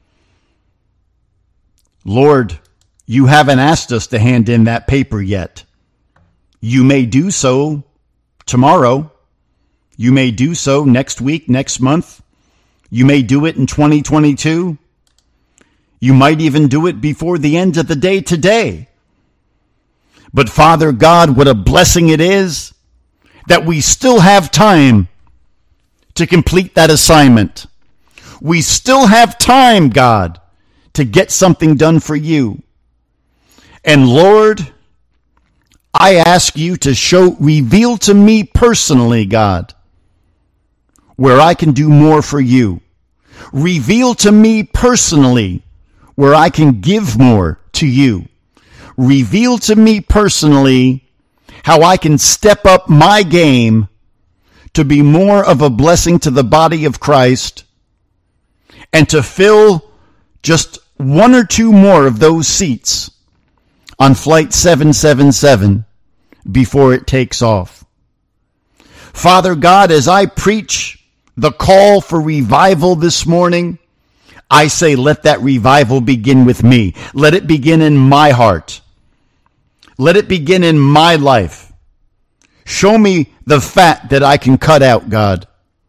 Lord, you haven't asked us to hand in that paper yet. You may do so tomorrow. You may do so next week, next month. You may do it in twenty twenty-two. You might even do it before the end of the day today. But Father God, what a blessing it is that we still have time to complete that assignment. We still have time, God, to get something done for you. And Lord, I ask you to show, reveal to me personally, God, where I can do more for you. Reveal to me personally where I can give more to you. Reveal to me personally how I can step up my game to be more of a blessing to the body of Christ and to fill just one or two more of those seats on flight seven seven seven before it takes off. Father God, as I preach the call for revival this morning, I say let that revival begin with me. Let it begin in my heart. Let it begin in my life. Show me the fat that I can cut out, God.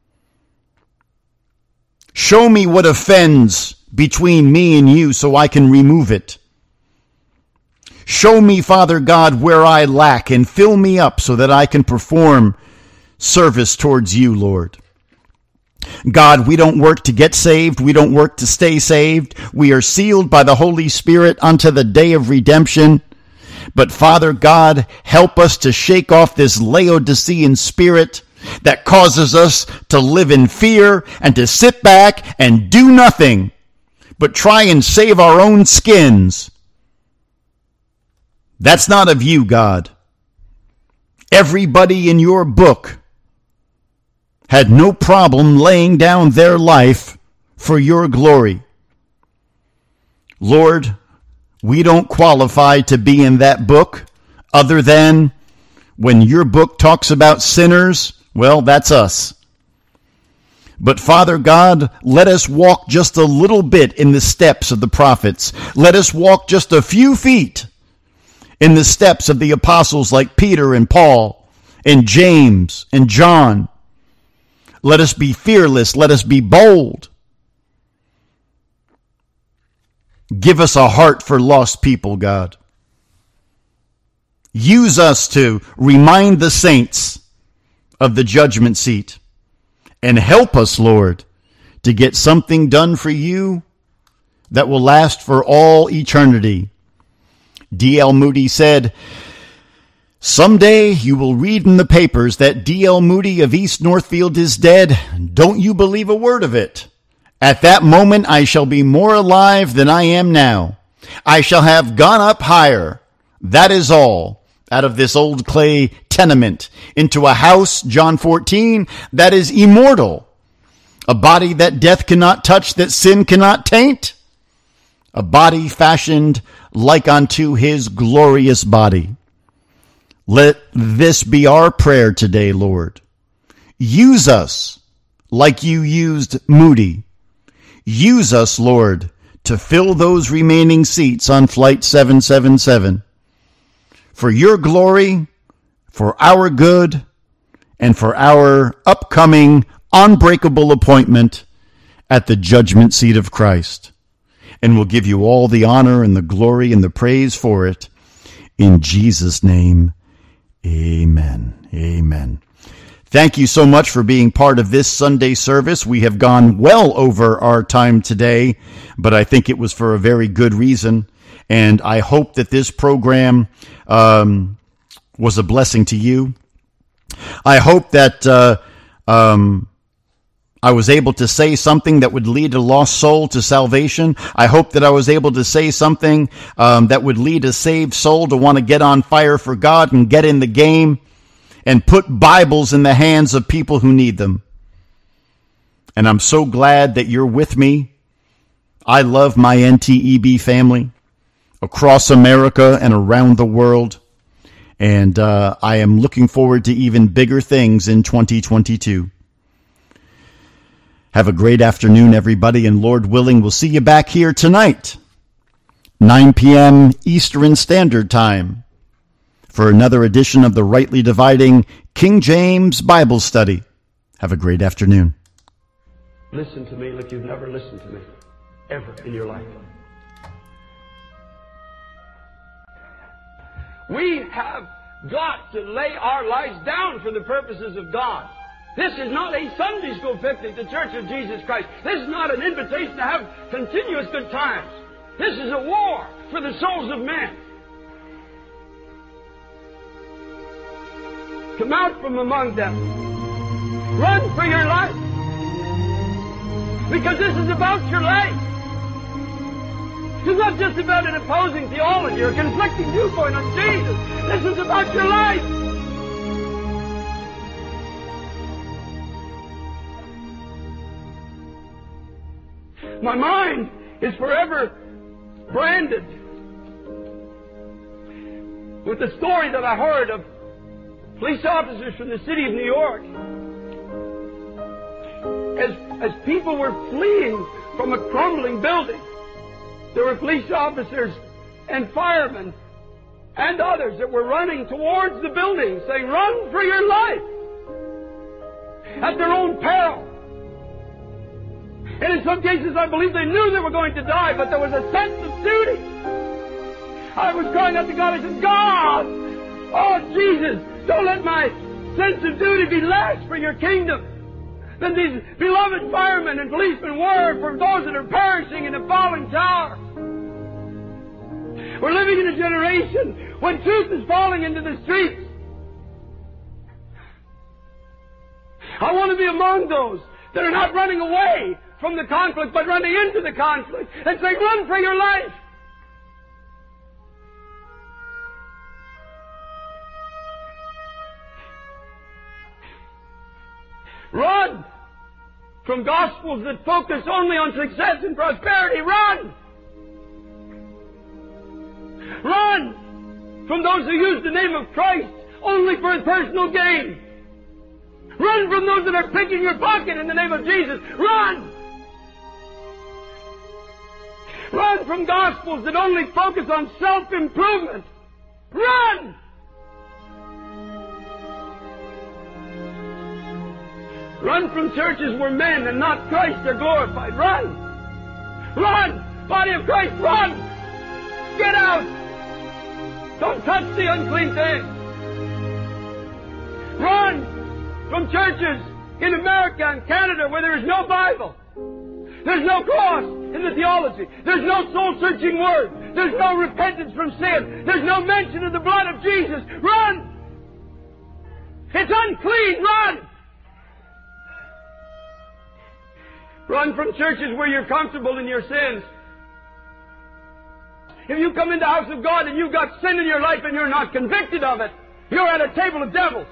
Show me what offends between me and you so I can remove it. Show me, Father God, where I lack and fill me up so that I can perform service towards you, Lord. God, we don't work to get saved. We don't work to stay saved. We are sealed by the Holy Spirit unto the day of redemption. But Father God, help us to shake off this Laodicean spirit that causes us to live in fear and to sit back and do nothing but try and save our own skins. That's not of you, God. Everybody in your book had no problem laying down their life for your glory. Lord, we don't qualify to be in that book other than when your book talks about sinners, well, that's us. But Father God, let us walk just a little bit in the steps of the prophets. Let us walk just a few feet in the steps of the apostles like Peter and Paul and James and John. Let us be fearless. Let us be bold. Give us a heart for lost people, God. Use us to remind the saints of the judgment seat. And help us, Lord, to get something done for you that will last for all eternity. D L Moody said, someday you will read in the papers that D L Moody of East Northfield is dead. Don't you believe a word of it. At that moment I shall be more alive than I am now. I shall have gone up higher. That is all. Out of this old clay tenement into a house, John fourteen, that is immortal. A body that death cannot touch, that sin cannot taint. A body fashioned like unto his glorious body. Let this be our prayer today, Lord. Use us like you used Moody. Use us, Lord, to fill those remaining seats on flight seven seven seven. For your glory, for our good, and for our upcoming unbreakable appointment at the judgment seat of Christ. And we'll give you all the honor and the glory and the praise for it. In Jesus' name, amen. Amen. Thank you so much for being part of this Sunday service. We have gone well over our time today, but I think it was for a very good reason. And I hope that this program um, was a blessing to you. I hope that uh, um, I was able to say something that would lead a lost soul to salvation. I hope that I was able to say something um, that would lead a saved soul to want to get on fire for God and get in the game and put Bibles in the hands of people who need them. And I'm so glad that you're with me. I love my N T E B family across America and around the world. And uh, I am looking forward to even bigger things in twenty twenty-two. Have a great afternoon, everybody, and Lord willing, we'll see you back here tonight, nine p.m. Eastern Standard Time, for another edition of the Rightly Dividing King James Bible Study. Have a great afternoon. Listen to me like you've never listened to me, ever in your life. We have got to lay our lives down for the purposes of God. This is not a Sunday school picnic, the Church of Jesus Christ. This is not an invitation to have continuous good times. This is a war for the souls of men. Come out from among them. Run for your life. Because this is about your life. It's not just about an opposing theology or a conflicting viewpoint on Jesus. This is about your life. My mind is forever branded with the story that I heard of police officers from the city of New York. As, as people were fleeing from a crumbling building, there were police officers and firemen and others that were running towards the building, saying, "Run for your life," at their own peril. And in some cases, I believe they knew they were going to die, but there was a sense of duty. I was crying out to God. I said, "God, oh Jesus, don't let my sense of duty be less for your kingdom than these beloved firemen and policemen were for those that are perishing in the falling tower." We're living in a generation when truth is falling into the streets. I want to be among those that are not running away from the conflict, but running into the conflict and saying, "Run for your life." Run from gospels that focus only on success and prosperity. Run! Run from those who use the name of Christ only for personal gain. Run from those that are picking your pocket in the name of Jesus. Run! Run from gospels that only focus on self-improvement. Run! Run from churches where men and not Christ are glorified. Run! Run! Body of Christ, run! Get out! Don't touch the unclean thing. Run from churches in America and Canada where there is no Bible. There's no cross in the theology. There's no soul-searching word. There's no repentance from sin. There's no mention of the blood of Jesus. Run! It's unclean. Run! Run from churches where you're comfortable in your sins. If you come into the house of God and you've got sin in your life and you're not convicted of it, you're at a table of devils.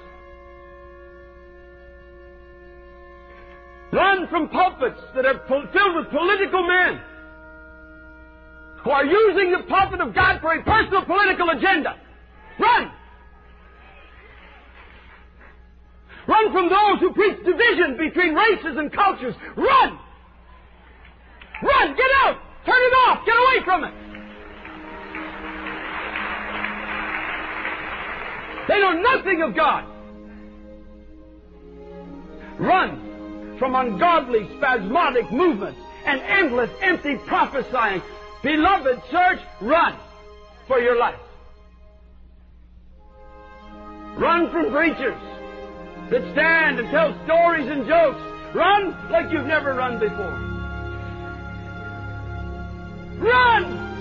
Run from pulpits that are filled with political men who are using the pulpit of God for a personal political agenda. Run! Run from those who preach division between races and cultures. Run! Run! Get out! Turn it off! Get away from it! They know nothing of God. Run from ungodly, spasmodic movements and endless, empty prophesying. Beloved church, run for your life. Run from preachers that stand and tell stories and jokes. Run like you've never run before. Run!